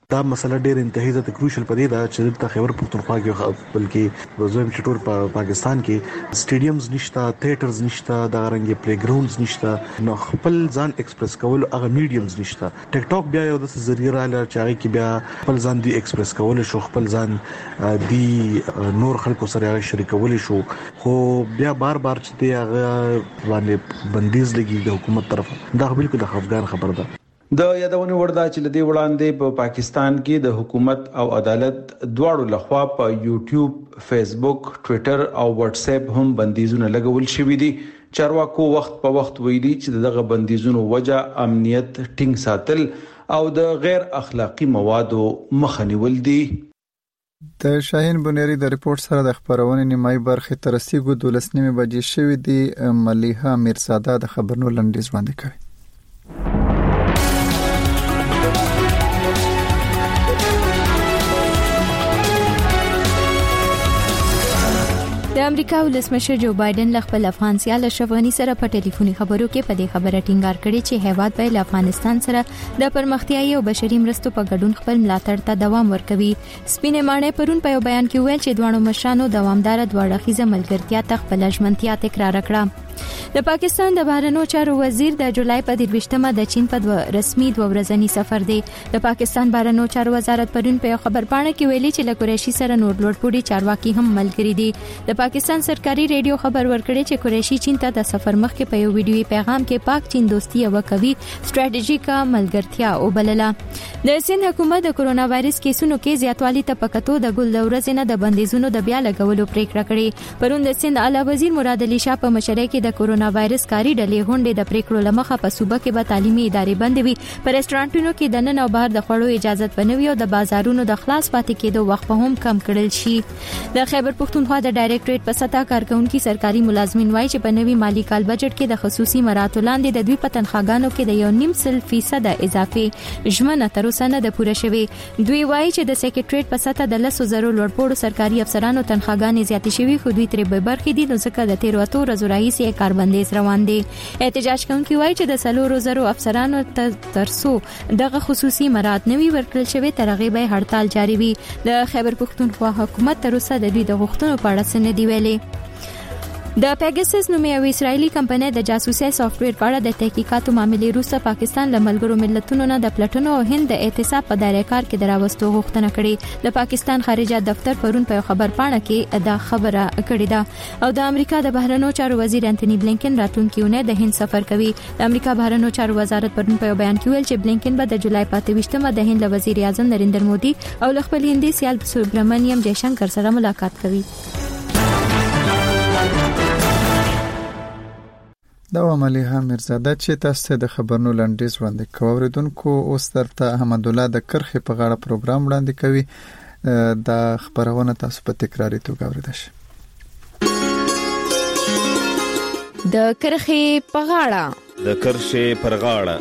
دا مسله ډېر انتهایی ته کروشل پدې دا چې د خیبر پختونخوا کې بلکې وزویم چې ټول پاکستان کې سټیډیمز نشته، تھیټرز نشته، د غرنګي پلی ګراوندز نشته، نو خپل ځان ایکسپریس کول هغه میډیمز نشته. ټیک ټاک بیا یو د ذریعہ رااله چې هغه کې بیا خپل ځان دی ایکسپریس کول شو، خپل ځان دی نور خلکو سره شریکول شو، خو بیا بار چې دی هغه باندې بندیز لګي د حکومت طرف. دا بالکل د افغان خبر ده. د یادونه وردا چې لدی وړاندې په پاکستان کې د حکومت او عدالت دواړو لخوا په یوټیوب، فیسبوک، ټوئیټر او واتس اپ هم بندیزونه لګول شوې دي. چارواکو وخت په وخت ویلي چې دغه بندیزونو وجه امنیت ټینګ ساتل او د غیر اخلاقی موادو مخه نیول دي. د شاهین بنيري د ریپورت سره د خبرونې نیمایي برخه ترسیګو 12:30 بجې شوې دي. ملیحه میرزاده د خبرونو لنډیز وړاندې کوي. د امریکا ولسمشر جو بایدن له خپل افغان سیال اشرف غنی سره په ټلیفوني خبرو کې په دې خبره ټینګار کړی چې هیواد به له افغانستان سره د پرمختیايي او بشري مرستو په ګډون خپل ملاتړ ته دوام ورکوي. سپینې ماڼۍ پرون په یو بیان کې ویل چې دوه مشرانو دوامدار دواړه ملګرتیا ته خپل ژمنتیا تکرار کړه. د پاکستان د بهرنیو چارو وزیر د جولای په 23مه د چین په رسمي 2 ورځنی سفر دی. د پاکستان بهرنیو چارو وزارت پرون په خبرپاڼه کې ویلي چې له قریشي سره نور لوړپوړي چارواکي هم ملګري دي. د پاکستان سرکاري ریډیو خبر ورکړی چې قریشي چین ته د سفر مخکې په یو ویډیوي پیغام کې پاک چین دوستي او قوي ستراتیژیکه ملګرتیا وبلله. د سند حکومت د کرونا وایرس کیسونو کې زیاتوالی ته پکتو د ګل دورز نه د بندیزونو د بیا لګولو پریکړه کړې. پرون د سند اعلی وزیر مراد علي شاه په مشرۍ کې د کرونا وایرس کاری ډلې غونډې د پریکړو لمخه په صوبه کې به تعلیمي ادارې بندې وي، په رستورانټونو کې د نن او بهر د خوړو اجازه بنوي او د بازارونو د خلاص پاتې کېدو وخت په هم کم کړل شي. د خیبر پختونخوا د ډایریکټریټ په سطح کارکونکو سرکاري ملازمین وایي چې په نوي مالی کال بجټ کې د خصوصي مراتو لاندې د دوی په تنخواګانو کې د 1.5% اضافه ژمنه تر اوسه نه ده پوره شوې. دوی وایي چې د سکریټریټ په سطح د 100,000 لوړپوړو سرکاري افسرانو تنخواګانې زیاتې شوې، خو دوی ترې به برخې دي، نو ځکه د 13 ورځې راهیسې کاربندیز روان دي. احتجاج کوونکي وایي چې د 4,000 افسرانو ترڅو دغه خصوصي مراد نوي ورکړل شوی تر هغه به هړتال جاری وي. د خیبر پختونخوا حکومت تر اوسه د دوی د غوښتنو په اړه څه نه دی ویلي. د پیګاسس نومي یو اسرایلی کمپنۍ د جاسوسي سافټویر په اړه د تحقیقاتو معاملې وروسته پاکستان له ملګرو ملتونو نه د پلټنو او هند د احتساب په دایره کار کې دراوستو غوښتنه کړې. د پاکستان خارجه دفتر پرون په خبر پاڼه کې دا خبره کړې ده او د امریکا د بهرنیو چارو وزیر انټونی بلینکن راتلونکي اونۍ د هند سفر کوي. د امریکا بهرنیو چارو وزارت پرون په بیان کې ویل چې بلینکن به د جولای په 28مه د هند وزیر اعظم نریندر مودي او خپل هندي سیال سبرامنیم جیشنکر سره ملاقات کوي. دا ملیحه میرزاده چې تاسو د خبرونو لنډیز وړاندې کوي. اوریدونکو اوس درته احمد الله د کرخې په غاړه پروګرام وړاندې کوي. دا خبرونه تاسو په تکراري توګه اوریدئ. د کرخې په غاړه د کرخې پر غاړه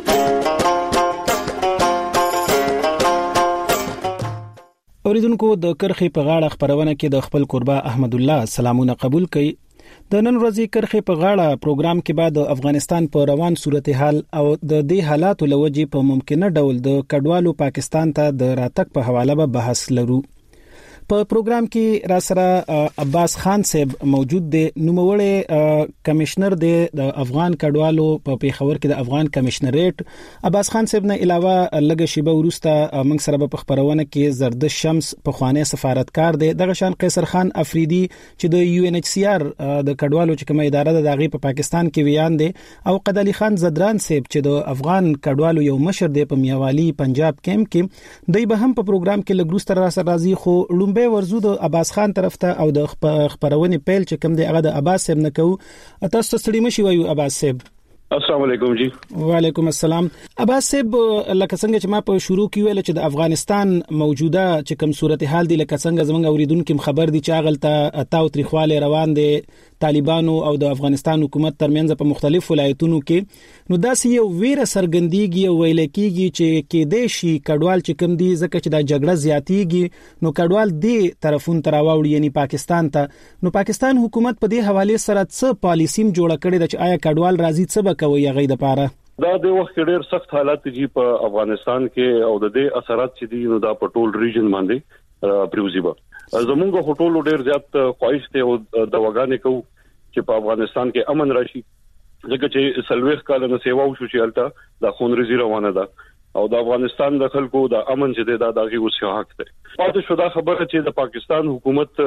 اوریدونکو د کرخې په غاړه خبرونه کې د خپل قربا احمد الله سلامونه قبول کړي. د نن ورځې کرخې په غاړه پروګرام کې بعد افغانستان په روان صورتحال او د دې حالاتو لوجې په ممکنه ډول د کډوالو پاکستان ته د راتګ په حواله به بحث لرو. په پروګرام کې را سره عباس خان صاحب موجود دی، نوموړی کمشنر دی د افغان کډوالو په پیښور کې د افغان کمشنریټ. عباس خان صاحب نه علاوه لږه شیبه وروسته موږ سره په خبرونه کې زردش شمس په خوانی سفارتکار دی، دغه شان قیصر خان افریدي چې د UNHCR د کډوالو چې کومه اداره ده دغه په پاکستان کې ویان دی، او قد علي خان زدران صاحب چې د افغان کډوالو یو مشر دی په میاوالی پنجاب کیمپ کې. دوی به هم په پروګرام کې لګروستر را سره راځي. خو لومبه ورزو د عباس خان طرف ته او د خبرونې پیل چې کوم دی هغه د عباس صاحب نه کوو. تاسو ستړي مشي وایو عباس صاحب. السلام علیکم جی. وعلیکم السلام. عباس صاحب لکه څنګه چې ما په شروع کې ویل چې د افغانستان موجوده چې کوم صورتحال دی لکه څنګه زمونږ اوریدونکو خبر دي چې اغلته تاو تریخواله روان دي طالبانو او د افغانستان حکومت ترمنځ په مختلفو ولایتونو کې، نو داسې یو ویره سرګندېږي او ویل کېږي چې کې د شي کډوال چې کوم دي ځکه چې دا جګړه زیاتېږي نو کډوال دی طرفون تراوړي یعنی پاکستان ته. نو پاکستان حکومت په دې حواله سره څه پالیسیم جوړه کړې ده چې آیا کډوال راځي څه به کوي هغه د پاره؟ دا د وخت ډېر سخت حالات دي په افغانستان کې او د دې اثرات چې دي نو دا په ټول ریجن باندې پریوزي به زمونږ هټول ډېر زیات خواهش ته او د وګانې کو چې په افغانستان کې امن راشي ځکه چې سلويخ کال نه سیوا وشو چې الته د خونریزي روانه ده او د افغانستان د خلکو د امن چې د داغي اوسه حق ده پاتې شو دا خبره چې د پاکستان حکومت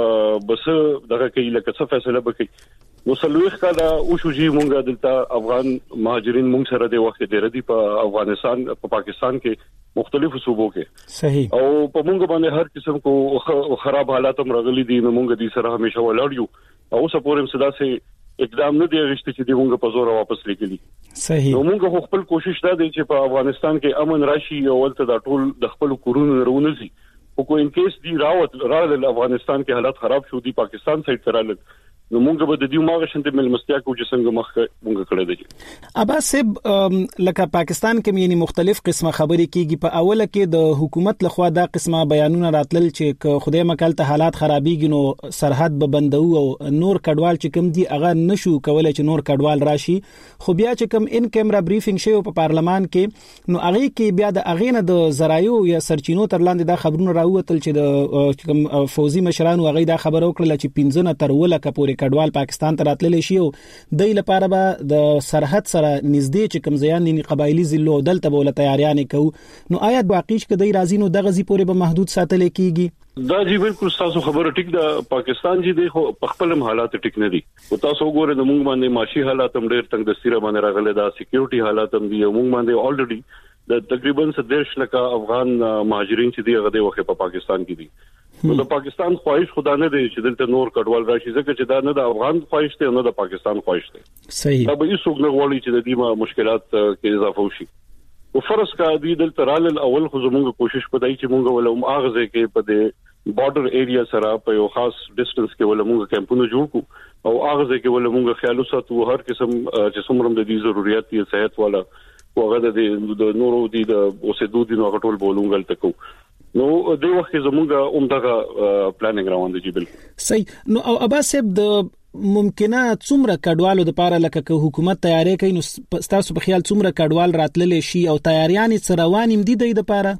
بس دغه کې لکه څه فیصله وکړي نو سلويخ کاله او شو جی مونږه دلته افغان مهاجرین مونږ سره د وخت ډېر دي په افغانستان په پاکستان کې مختلفو صوبو کې صحیح او په مونږ باندې هر قسم کو خراب حالات هم راغلي دي نو مونږ دې سره همیشه ولاړ یو او سپورم صدا سي اقدام نه دی غشته چې موږ په زور واپس لیکلي صحیح نو موږ خپل کوشش دا دی چې په افغانستان کې امن راشي او ولته د ټول د خپل کورونو رونځي او کو ان کیس دی راول افغانستان کې حالات خراب شو دي پاکستان سایت تراله نو موږ به د دې ماغه شنت ملمستیا کو چې څنګه موږ کړی دی ابا سب لکه پاکستان کې یعنی مختلف قسمه خبرې کیږي په اوله کې د حکومت لخوا دا قسمه بیانونه راتلل چې خدای مکل ته حالات خرابېږي نو سرحد به بندو او نور کډوال چې کوم دي هغه نشو کولای چې نور کډوال راشي خو بیا چې کوم ان کیمرا بریفینګ شوی په پارلمان کې نو هغه کې بیا د اغینه د زرایو یا سرچینو تر لاندې دا خبرونه راووتل چې د کوم فوزي مشرانو هغه دا خبر وکړه چې 15 تر ولکه پورې کډوال پاکستان ته راتللی شي او د لپاره به د سرحد سره نږدې چې کوم ځایان ني قبایلی ضلع دلته به ول تیاریانې کو نو آیات باقیش کې د رازینو د غزي پورې به محدود ساتل کیږي دا جی بالکل تاسو خبره ټیک ده پاکستان جی د خپل حالات ټیک نه دي او تاسو وګورئ د موږ باندې معاشي حالات هم ډېر تنگ دستیره باندې راغلي دا سکیورټي حالات هم دي موږ باندې الریډي د تقریبا 10 لکه افغان مهاجرین چې دی هغه د وخت په پاکستان کې دي نو د پاکستان خواهش خدا نه دی چې دلته نور کډوال راشي ځکه چې دا نه د افغان خواهش ته نه د پاکستان خواهش ته صحیح دا به هیڅ څوک نه غواړي چې د دې مشکلات کې اضافه وشي او فرض کا دی دلته رال الاول خو زموږ کوشش پدای چې موږ ولوم اغزه کې په دې بارډر ایریا سره په یو خاص ډیسټنس کې ولوم کیمپونه جوړ کو او اغزه کې ولوم خیال وساتو هر قسم چې څومره د دې ضرورت دي صحت والا وغه د نورو دي د اوسېدو دي نو غټول بولونګل تکو نو د وخت زموږه عمدغه پلانینګ روان دي بالکل صحیح نو او ابا سب د ممکنه څومره کډوالو د پاره لکه که حکومت تیاری کوي نو تاسو په خیال څومره کډوال راتللی شي او تیاریان سره روانیم دي د پاره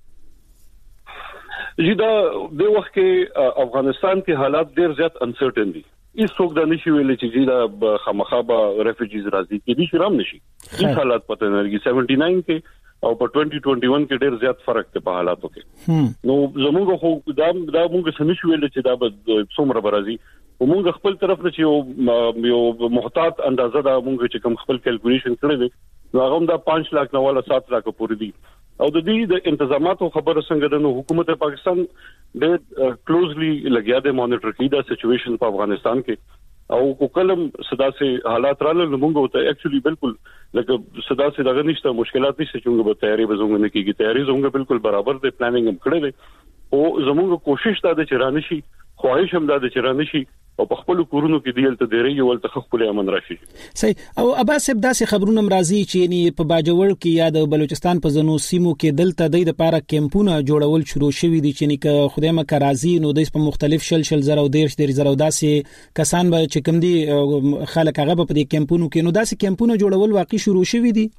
جدا د وخت کې افغانستان کې حالات ډېر زیات انسرټن دي هیڅ څوک دا نشي ویل چې دا خامخابه ریفیوجیز راځي کې دي شرم نشي هیڅ حالات پته نه لګي 79 کې او په 2021 کې ډېر زیات فرق دی په حالاتو کې نو زموږ خو دا موږ سمې ویل چې دا به څومره برازي وموږ خپل طرف نه چې یو محتاط اندازه دا موږ چې کوم خپل کیلکولیشن کړی دی نو هغه دا 5 لک نه ولا 7 لک پورې دي او د دې د انتظاماتو خبره څنګه ده نو حکومت پاکستان ډېر کلوزلی لګیا دی مانیټر کوي دا سچويشن په افغانستان کې او کلم صدا سي حالات رااله موږ ته اکچولی بالکل لکه صدا سي دغه نشته مشکلات نشته چې موږ به تیاری وزونګ نه کیږي تیاری زموږ بالکل برابر دی پلانینګ هم کړی دی او زموږ کوشش دا د چرانه شي خواهش هم دا د چرانه شي او په خپل کورونو کې دیل ته ډېری یو ته خپل امن راشي صحیح او ابا سب داسې خبرونه مرضی چې یعنی په باجوړ کې یا د بلوچستان په زنو سیمو کې دلته د لپاره کیمپونه جوړول شروع شوي دي چې نه خدای مکه راضي نو د په مختلف شل زره او دیرش زره داسې کسان به چې کوم دي خلک هغه په دې کیمپونو کې نو داسې کیمپونه جوړول واقعي شروع شوي دي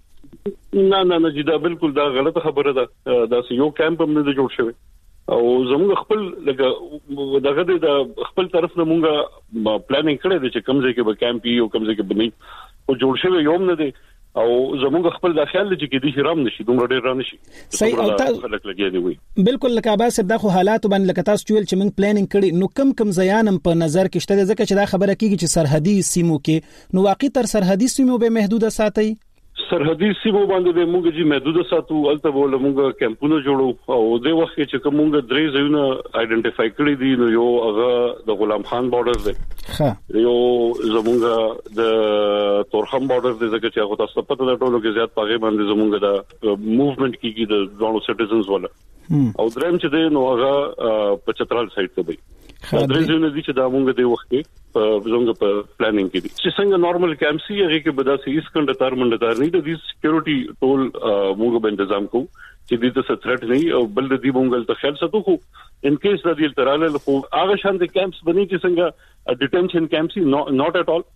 نه جدا بالکل دا غلطه خبره ده دا یو کیمپ هم نه جوړ شوی او زموږ خپل لکه دغه د خپل طرف نه مونږه پلانینګ کړی دی چې کوم ځای کې به کیمپ یو کوم ځای کې به نه او جوړ شوی یوم نه دی او زموږ خپل د خیال چې کې دي شرم نشي دومره ډیر را نشي صحیح او خلک لګیا دي وي بالکل لکه اباس د خو حالات باندې لکه تاسو ویل چې موږ پلانینګ کړی نو کم ځایانم په نظر کې شته ځکه چې دا خبره کیږي چې سرحدي سیمو کې نو واقعي تر سرحدي سیمو به محدود ساتي سرحدي سیمو باندې موږ چې محدود ساتو الته ول موږ کیمپونه جوړو او د وخت چې کوم موږ درې ځایونه آیډنټیفای کړی دي نو یو هغه د غلام خان بارډر دی یو زموږ د تورخم بارډر دی ځکه چې هغه تاسو په ټولو کې زیات پاګې باندې زموږ د موومېنټ کیږي د ځوانو سټیزنز ولا او دریم چې دی نو هغه په چترال سایت ته دی درې ځایونه دي چې دا موږ د وخت کې زموږ په پلانینګ کې دي چې څنګه نارمل کیمپ سي هغه کې به دا سې اسکنډ تر منډه تر نه د سکیورټي ټول موږ به تنظیم کوو چې دې ته ثرت نه او بل د دې مونږ ته خیال ساتو خو ان کیس د دې تراله خو هغه شان د کیمپس بني چې څنګه ډیټنشن کیمپ سي نوٹ اٹ اول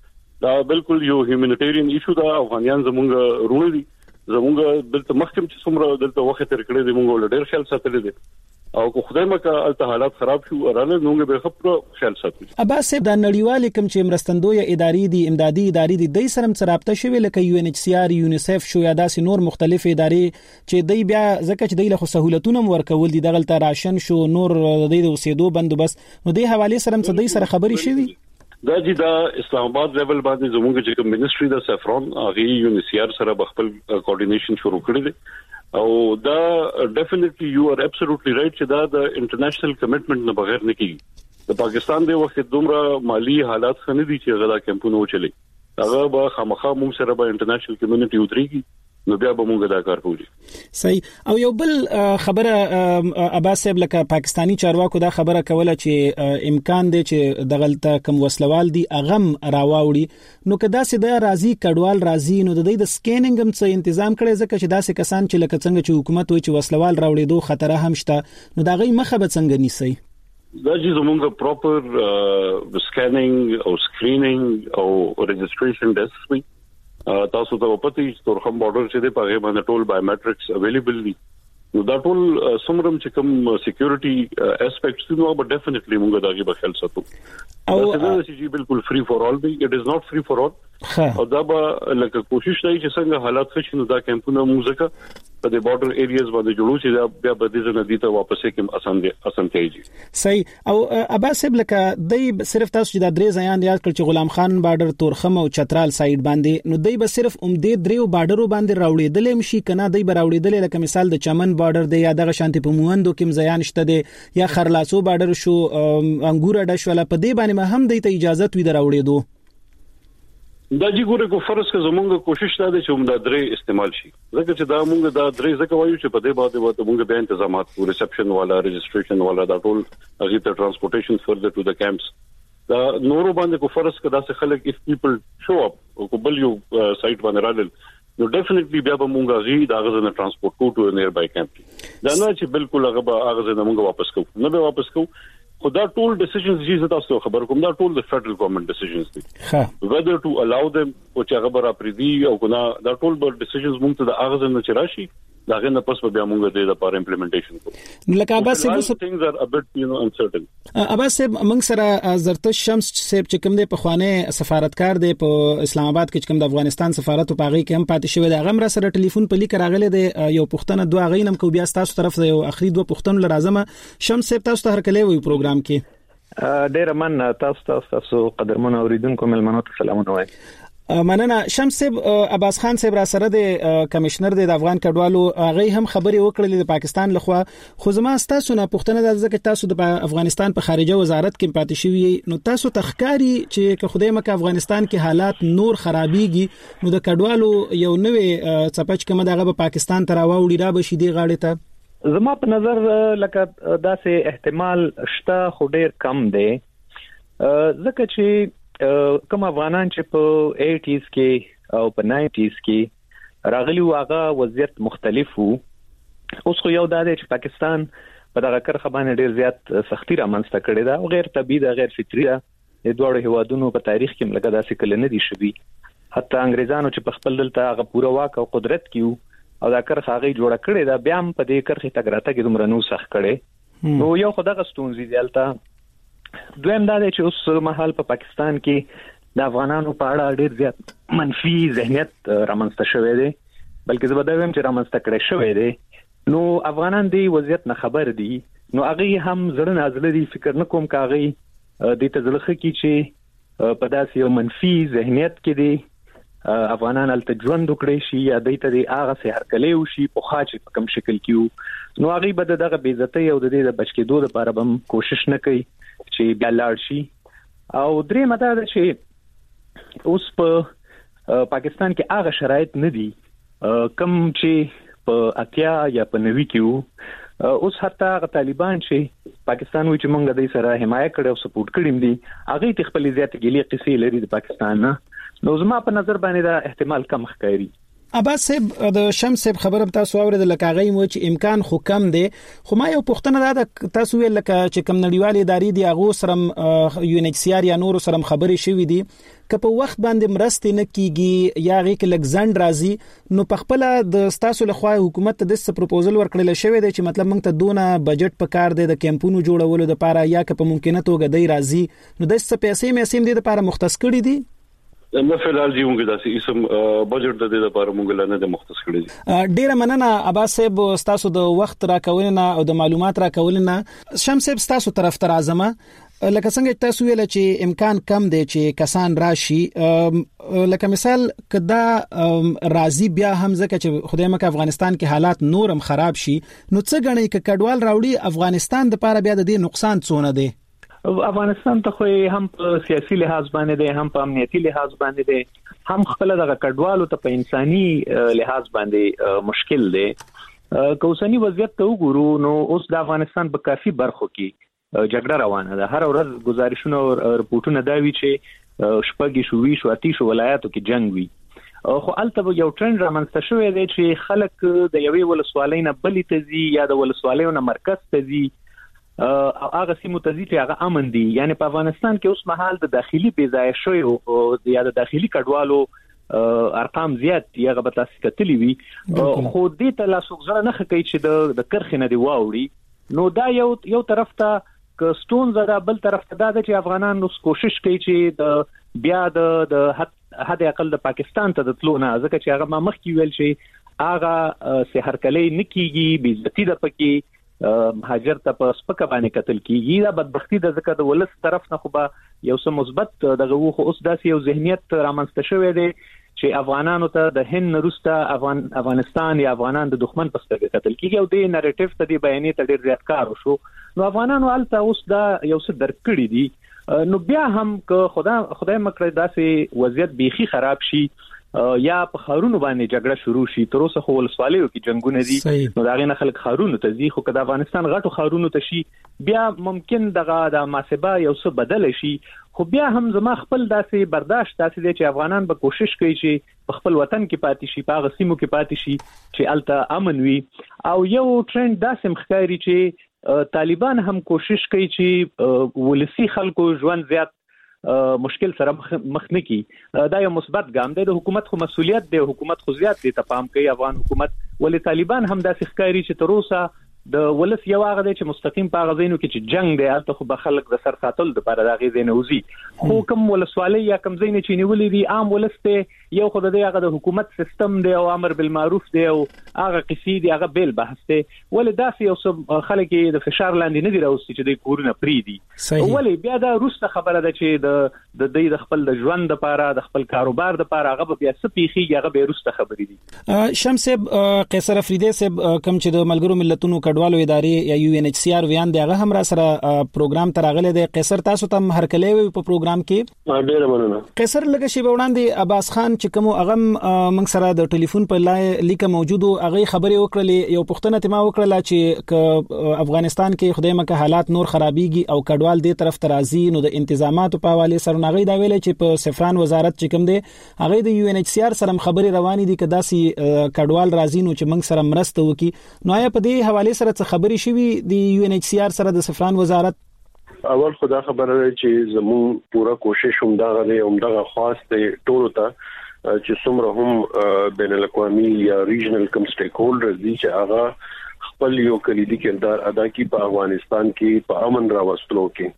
دا بالکل یو هیومانیټیرین ایشو دا افغانان زمونږ رونه دي زمونږ دلته محکم چې څومره دلته وخت تر کړی دی مونږ ډېر خیال ساتل دي او کو خدای مکه الته حالات خراب شو رانه نوګه به خپل خیال ساتو. عباس صاحب د نړیوال کوم چې مرستندوی ادارې دي امدادي ادارې دي د سرم رابطه شوی لکه یو ان ایچ سی آر یونیسف شو یا داسې نور مختلف ادارې چې دوی بیا ځکه چې دوی له سہولتونو ورکول دي دغه راشن شو نور د اوسېدو بندوبست نو د حواله سرم څه دوی سره خبري شوی دا چې دا اسلام آباد لیول باندې زموږ چې منیسټری د سفرون هغه یو ان ایچ سی آر سره خپل کوارډینیشن شروع کړی دی او دا ډیفینیټلی یو ار ابسولوټلی رائټ چې دا د انټرنیشنل کمټمنټ نه بغیر نه کیږي د پاکستان د وخت دومره مالی حالات خنه دي چې غلا کمپونه وچلي هغه به خامخا موږ سره به انټرنیشنل کمیونټي وتريږي نو بیا به موږ دا کار کوو. صحیح. او یو بل خبره عباس صاحب لکه پاکستانی چارواکو دا خبره کوله چې امکان دی چې دغلطه کم وسلوال دي اغم راواوړي نو کدا سي د راضي کډوال راضي نو د دې د سکینینګ هم څه تنظیم کړي ځکه چې داسې کسان چې لکه څنګه چې حکومت وایي چې وسلوال راوړي دوه خطر هم شته نو دا غي مخه به څنګه نیسي. دا چې زموږ پراپر سکینینګ او سکرینینګ او رجسټریشن ډیسک وي تاسو ته پته چې تورخم بارډر چې د پاغه باندې ټول بایومټریکس اویلیبل دي نو دا ټول سمرم چې کوم سکیورټي اسپیکټس نو به ډیفینیټلی موږ داږي به خیال ساتو او دا چې بالکل فری فور اول دی اټ از ناٹ فری فور اول او دا به لکه کوشش دی چې څنګه حالات ښه شي نو دا کمپونه موږ په د بارډر ایریاز باندې جوړو چې بیا به د ځنه دي ته واپس کې اسانتي صحیح. او عباس صاحب لکه د صرف تاسو چې د درې ځایان یاد کړ چې غلام خان بارډر تورخم او چترال سایډ باندې نو دوی به صرف دې دریو بارډرو باندې راوړېدل مشي کنه دوی به راوړېدل لکه مثال د چمن بارډر دی یا د شانتي په موندو کې ځایان شته دی یا خرلاسو بارډر شو انګور ډش ولا په دې باندې هم د اجازه وي دراوړېدو. دا چې ګوره کو فرض که زمونږ کوشش دا دی چې موږ د درې استعمال شي ځکه چې دا موږ دا درې ځکه وایو چې په دې باندې وته موږ به تنظیمات کو ریسپشن والا رجسټریشن والا دا ټول هغه ته ترانسپورټیشن فردر ټو د کیمپس دا نورو باندې کو فرض که دا څه خلک اف پیپل شو اپ او بل یو سایت باندې رالل نو ډیفینیټلی بیا به موږ غي دا غزنه ترانسپورټ کو ټو نیر بای کیمپ دا نه چې بالکل هغه غزنه موږ واپس کو نه به واپس کو خدا ټول ډیسیژنز چې تاسو خبر کوم دا ټول د فدرل ګورنمنت ډیسیژنز دي whether to allow them او چې هغه برا پریدي او کنه دا ټول بر ډیسیژنز موږ ته د اغاز نه چرشي دا غنه پس بیا موږ د لپاره امپلیمنټیشن کوو لکه عباس صاحب things are a bit uncertain. عباس صاحب موږ سره زرتش شمس صاحب چې کوم دی په خوانه سفارتکار دی په اسلام آباد کې کوم د افغانستان سفارت په هغه کې هم پاتې شوی دی هغه سره ټلیفون په لیک راغلی دی یو پښتنه دوه غینم کو بیا تاسو طرف یو اخري دوه پښتنه لازمه شمس صاحب تاسو ته هر کله وی پروګرام کې ډیر من تاسو قدرمن اوریدونکو ملمنو ته سلامونه وایم. مننه شمس صاحب. عباس خان صاحب را سره د کمشنر د افغان کډوالو هغه هم خبري وکړلې د پاکستان لخوا خو زما تاسو نه پښتنه د ځکه تاسو د افغانستان په خارجه وزارت کې پاتې شوی نو تاسو تخکاری چې که خدای مکه افغانستان کې حالات نور خرابيږي نو د کډوالو یو نوې چپچ کومه دغه په پاکستان تر واوړي را بشي دی غاړه ته زما په نظر لکه داسې احتمال شته خو ډیر کم دی ځکه چې کوم افغانان چې په 80s کې او په 90s کې راغلي واغه وضعیت مختلف وو اوس خو یو دا دی چې پاکستان په دغه کرخه باندې ډیر زیات سختی رامنځته کړې ده او غیر طبيعي ده غیر فطري ده د دوه هوادونو په تاریخ کې ملګری داسې کله نه دي شوي حتی انګريزانو چې په خپل دلته هغه پوره واک او قدرت کیو او دا کرخه هغه جوړه کړې ده بیا هم په دې کرخه تګراته کې دومره نو سخت کړي نو یو خدای غستونزي دلته دویم دا دی چې اوس مهال په پاکستان کې د افغانانو په اړه ډیر زیات منفي ذهنیت رامنځته شوی دی بلکې زه به دا وایم چې رامنځته کړی شوی دی نو افغانان دی وضعیت نه خبر دي نو هغه هم زړه نازله دي فکر نه کوم کاغي د تزلخه کې چې په داسې یو منفي ذهنیت کې دی افغانان الته ژوند وکړي شي یا دایته دی هغه سه هر کله وشي په خاص په کوم شکل کې نو هغه به دغه بیزتی او د دې د بچکیدو لپاره هم کوشش نه کوي چې بیا لاړ شي او درې ماده چې اوس په پاکستان کې هغه شرایط نه دي کم چې په اتیا یا په 90 کې اوس حتی طالبان چې پاکستان وی چې مونږ د سره حمایت کړو او سپورټ کړیم دي هغه تخپل زیات ګلی قصې لري د پاکستان نه نو زما په نظر باندې دا احتمال کم ښکاري عباس صاحب د شمس صاحب خبره تاسو اورید لکه غي مو چې امکان خو کم دی خو ما یو پوښتنه ده تاسو ویل لکه چې کم نړیوالې ادارې دی هغه سره یو ان ایچ سی آر یا نور سره خبرې شوې دي که په وخت باندې مرستې نه کیږي یا غي کې لګزند راځي نو په خپل د تاسو له خوا حکومت ته د پروپوزل ورکړل شوی دی چې مطلب موږ ته دونه بجټ په کار دی د کیمپونو جوړولو لپاره یا که په ممکنه توګه دی راځي نو د څه پیسې مې سیم دي لپاره مختص کړی دي نو فلال دی موږ داسې اسم بجټ د دې لپاره موږ نه د مختص کړی دي ډیره مننه عباس صاحب تاسو د وخت راکولنه او د معلومات راکولنه شمس صاحب تاسو طرف ته راځم لکه څنګه تاسو ویل چې امکان کم دی چې کسان راشي لکه مثال کدا راضی بیا هم ځکه چې خدای مکه افغانستان کې حالات نورم خراب شي نو څه غنئ ک کډوال راوړي افغانستان د لپاره بیا د دې نقصان څونه دی افغانستان ته خو هم په سیاسي لحاظ باندې دی هم په امنیتي لحاظ باندې دی هم خپل د کډوالو ته په انساني لحاظ باندې مشکل دی کوسنی وضعیت ته وګورو نو اوس د افغانستان په کافي برخو کې جګړه روانه ده هر ورځ گزارشونه او رپورټونه دا وی چې شپږ شوي شو اتي شو ولایاتو کې جنگ وی خو البته یو ټرند رامنځته شوی دی چې خلک د یوې ولسوالۍ نه بلې ته ځي یا د ولسوالیو نه مرکز ته ځي او هغه سیمو ته ځي چې هغه امن دي یعنی په افغانستان کې اوس مهال د داخلي بیځای شوی او یا د داخلي کډوالو ارقام زیات یا غو تاسو کتلی وی خو دې ته لا څوک نه خکې چې د کرخ نه دی واوړي نو دا یو طرف ته که ستون زده بل طرف ته دا چې افغانان نو کوشش کوي چې د بیا د حد اقل د پاکستان ته د تلو نه ځکه چې هغه ما مخکې ویل چې هغه سحر کلی نکېږي بیزتی د پکې مهاجر ته په سپکه باندې قتل کیږي دا بدبختی د ځکه د ولس طرف نه خو به یو څه مثبت دغه خو اوس داسې یو ذهنیت رامنځته شوی دی چې افغانانو ته د هند روستا افغانستان یا افغانان د دښمن په سترګه قتل کیږي او د نریټیو ته دی بیانې ته ډیر زیات کار وشو نو افغانانو الته اوس دا یو څه درکړی دي نو بیا هم که خدای مکړه داسې وضعیت بیخي خراب شي یا په خارونو باندې جګړه شروع شي تر اوسه خو ولسوالیو کې جنگونه دي نو دا غي خلک خارونو ته ځي خو کله افغانستان غټو خارونو ته شي بیا ممکن دغه د محاسبه یو څه بدل شي خو بیا هم زما خپل داسې برداشت داسې دي چې افغانان به کوشش کوي چې په خپل وطن کې پاتې شي په غسیمو کې پاتې شي چې الته امن وي او یو ټرند داسې مخکاري چې طالبان هم کوشش کوي چې ولسی خلکو ژوند زیات مشکل سره مخ نه کی دا یو مثبت ګام دی د حکومت خو مسولیت دی حکومت خو زیات دی تفاهم کوي افغان حکومت ولې طالبان هم داسې ښکاری چې تر اوسه د ولس یو هغه دی چې مستقیم په غزینو کې چې جنگ دی البته خو به خلک د سر ساتل د لپاره د غزینو وزي خو کوم ولسوالۍ یا کوم ځای نه چې نیولې دي عام ولس ته یو خو د هغه د حکومت سیستم دی او امر بالمعروف دی او هغه قصې دی هغه بیل بحث دی ولې داسې یو څه خلک د فشار لاندې نه دی راوستي چې د کورونه پری دي ولې بیا دا روسته خبره ده چې د خپل د ژوند لپاره د خپل کاروبار لپاره هغه بیا سپیخي هغه به روسته خبرې دي شمس قیصر افریدی صاحب کوم چې د ملګرو ملتونو کډوالو ادارې یا یو ان ایچ سی آر ویان دغه هم را سره پروګرام تراغله دی قیصر تاسو ته هرکلې په پروګرام کې ډېر مننه قیصر لږ شی وړاندې عباس خان چې کوم هغه موږ سره د ټلیفون په لیک موجود هغه خبرې وکړلې یو پښتنه تما وکړه چې افغانستان کې خدای مکه حالات نور خرابيږي او کډوال دې طرف ته راځي نو د انتظاماتو په حواله سره نغې دا ویل چې په سفران وزارت چې کوم دی هغه د یو ان ایچ سی آر سره خبرې روانې دي کدا سي کډوال راځي نو چې موږ سره مرسته وکي نو آیا په دې حواله سره څه خبرې شوي د یو ان ایچ سی آر سره د سفران وزارت اول خدا خبره چې زمون پورا کوشش هم دا غلي هم دا خاص دی ټولو ته چې څومره هم بین الاقوامي یا ریجنل کم سټیک هولډرز دي چې هغه خپل یو کلیدي کردار ادا کوي په افغانستان کې په امن راوستلو کې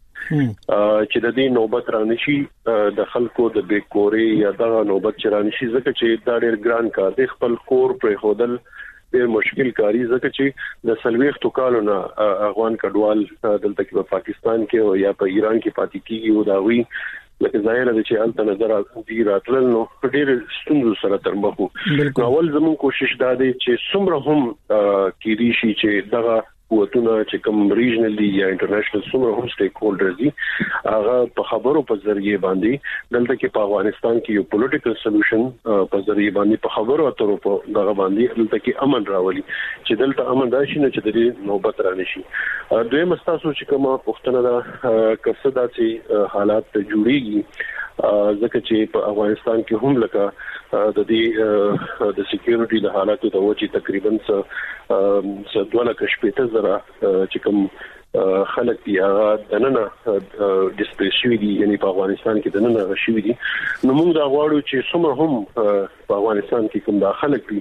چې د دې نوبت رانشي د خلکو د بیکوري یا د نوبت چرانشي ځکه چې دا ډېر ګران کار دی خپل کور پر خودل ډېر مشکل کاری ځکه چې د سلويختو کالونه افغان کډوال دلته کې په پاکستان کې او یا په ایران کې پاتې کیږي او دا وی لکه ظاهر دی چې الته نظر دي راتلل نو ډېر ستونزو سره تر مخ وو اول زموږ کوشش دا دی چې څومره هم کېدی شي چې دغه قوتونه چې کوم ریجنل دي یا انټرنیشنل څومره هم سټیک هولډرز دي هغه په خبرو په ذریعہ باندې دلته کې په افغانستان کې یو پولیټیکل سولوشن په ذریعہ باندې په خبرو اترو په دغه باندې دلته کې امن راولي چې دلته امن راشي نه چې د دې نوبت رانشي دویم تاسو چې کومه پښتنه دا کسدا چې حالات جوړیږي ځکه چې په افغانستان کې هم لکه د دې د سکیورټي د حالاتو د وجې تقریبا 2,000,000 چې کوم خلک دی هغه دننه ډیسپلیس شوی دي، یعنی په افغانستان کې دننه غشي دي. نو موږ دا غواړو چې څومره هم په افغانستان کې کوم دا خلک دي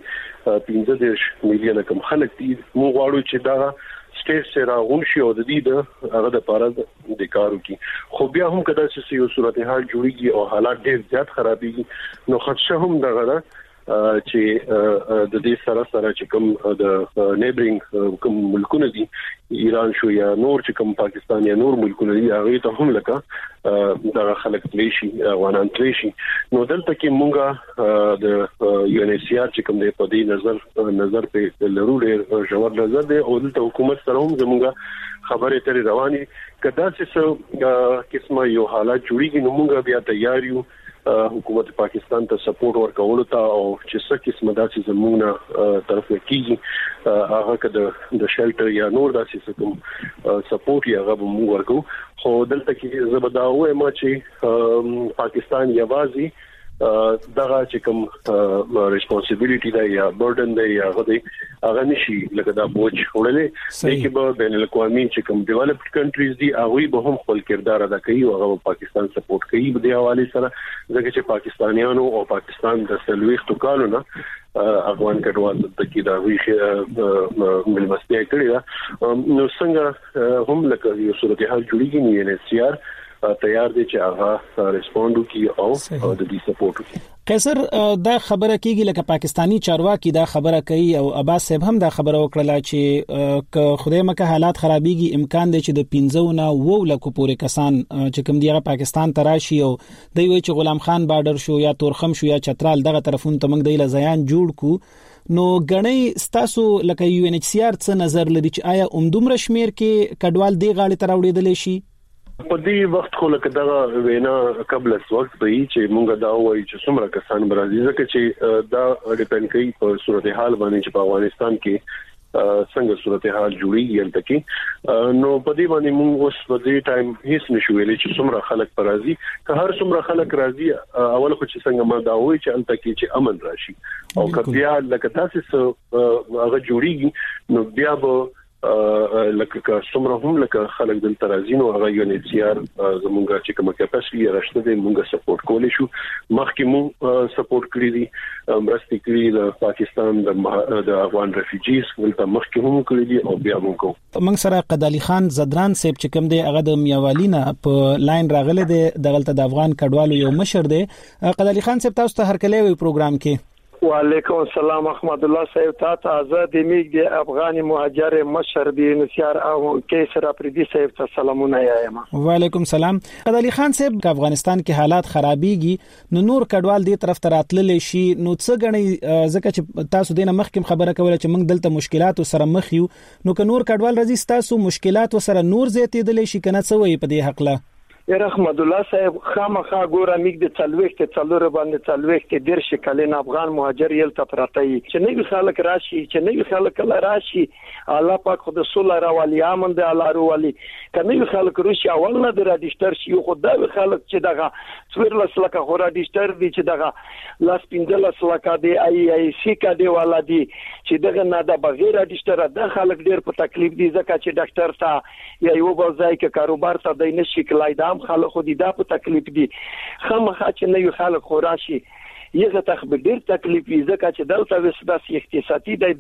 15 میلیونه کوم خلک دي، موږ غواړو چې دا سټیټ سره غونشي او د دې د هغه د پاره د کارو کې خو بیا هم کدا چې یو صورتحال جوړیږي او حالات ډېر زیات خرابېږي نو خدشه هم دغه چې د دې سره چې کوم د نیبرینګ کوم ملکونه دي، ایران شو یا نور چې کوم پاکستان یا نور ملکونه دي، هغه ته هم لکه دغه خلک تلی شي، افغانان تلی شي. نو دلته کې مونږه د UNHCR چې کوم دی په دې نظر په لرو ډېر ژور نظر دی او دلته حکومت سره هم زمونږه خبرې ترې روانې کدا چې قسمه یو حالات جوړیږي نو مونږه بیا تیار یو حکومت پاکستان ته سپورټ ورکول ته او چې څه قسمه داسې زمونږه طرف کېږي هغه کده د شیلټر یا نور داسې کوم سپورټ یا هغه موږ ورکو. خو دلته کې زبدا وایم چې پاکستان یوازې دغه چې کوم ریسپانسیبিলিټي دی یا برډن دی یا هغه نشي لکه دا بوج وړلې چې به بین الاقوامي چې کوم ډیولپډ کنټریز دي هغه به هم خپل کردار ادا کوي او هغه پاکستان سپورټ کوي په دې حواله سره، ځکه چې پاکستانیانو او پاکستان د سلويختو کالونو افغان کډوال د کی دا ویښه ملمستیا کړی دا نو څنګه هم لکه یو صورتحال جوړیږي نه NHCR تیار دي چې هغه ریسپوند وکړي او د دې سپورټ وکړي. قیصر دا خبره کیږي لکه پاکستانی چارواکي دا خبره کوي او عباس صاحب هم دا خبره وکړه چې خدای مکه حالات خرابيږي، امکان دی چې د 15 نه 2 لک پورې کسان چې کوم دیغه پاکستان تراشي او دوی وایي چې غلام خان بارډر شو یا تورخم شو یا چترال دغه طرفون ته موږ د لزیان جوړ کو. نو غنۍ ستاسو لکه UNHCR څه نظر لري چې آیا دومره شمیر کې کډوال دی غاړي تر وړېدل شي؟ په دې وخت خو لکه دا وینا قبل وخت به چې مونږ دا وایي چې څومره کسان برازي ځکه چې دا ډیپند کوي په صورتحال باندې چې په افغانستان کې څنګه صورتحال جوړیږي البته نو په دې باندې موږ اوس په دې ټایم هیڅ نشو ویلې چې څومره خلک برازي که هر څومره خلک راځي اول خو چې څنګه ما دا وایي چې البته چې امن راشي او کبیا لکه تاسو هغه جوړیږي نو بیا به لکه څومره هم لکه خلک د ترازینو هغه UNHCR زمونږه چې کومه کیپاسټي راشته دي مونږه سپورټ کولای شو. مخکې مونږ سپورټ کړی دي مرستې کړی د پاکستان د افغان ریفیوجیز ولته مخکې هم کړی دي او بیا مونږ سره قدالي خان زدران صاحب چې کوم دی هغه د میوالینا په لاین راغله دی دغلت د افغان کډوالو یو مشر دی. قدالي خان صاحب تاسو ته هرکلی وی پروګرام کې. وعلیکم السلام احمد الله صاحب تاسو آزاد میګ دی افغاني مهاجر مشر دی NHCR او کیسر افریدي صاحب ته سلامونه یایم. وعلیکم السلام. قدالي خان صاحب په افغانستان کې حالات خرابيږي نو نور کډوال دی طرف ته راتلل شي نو څه غني ځکه چې تاسو دینه مخکې خبره کوله چې موږ دلته مشکلات سره مخ یو نو که نور کډوال راځي تاسو مشکلات سره نور زیاتېدل شي کنه څه وایي په دې حق له؟ رحمت الله صاحب خامخا ګوره میګ د څلويخت څلور باندې څلويخت ډیر شکلین افغان مهاجر یل تفراتی چې نه خلک راشي چې نه خلک راشي الله پاک خود سوله راولي امن د الله راولي کنه خلک روشي اول نه د رجستر شي خو دا خلک چې دغه څورلس لکه خو رجستر دي چې دغه لاس پینځلس لکه دی IIC کا دی والا دي چې دغه نه د بغیر رجستر د خلک ډیر په تکلیف دي ځکه چې ډاکټر ته یا یو بل ځای کې کاروبار ته د نشي کلای خلک خو دي دا په تکلیف دي خامخا چې نه یو خلک خوراشي یغه تخبیر تکلیف ځکه چې دلته وسداس اقتصادي د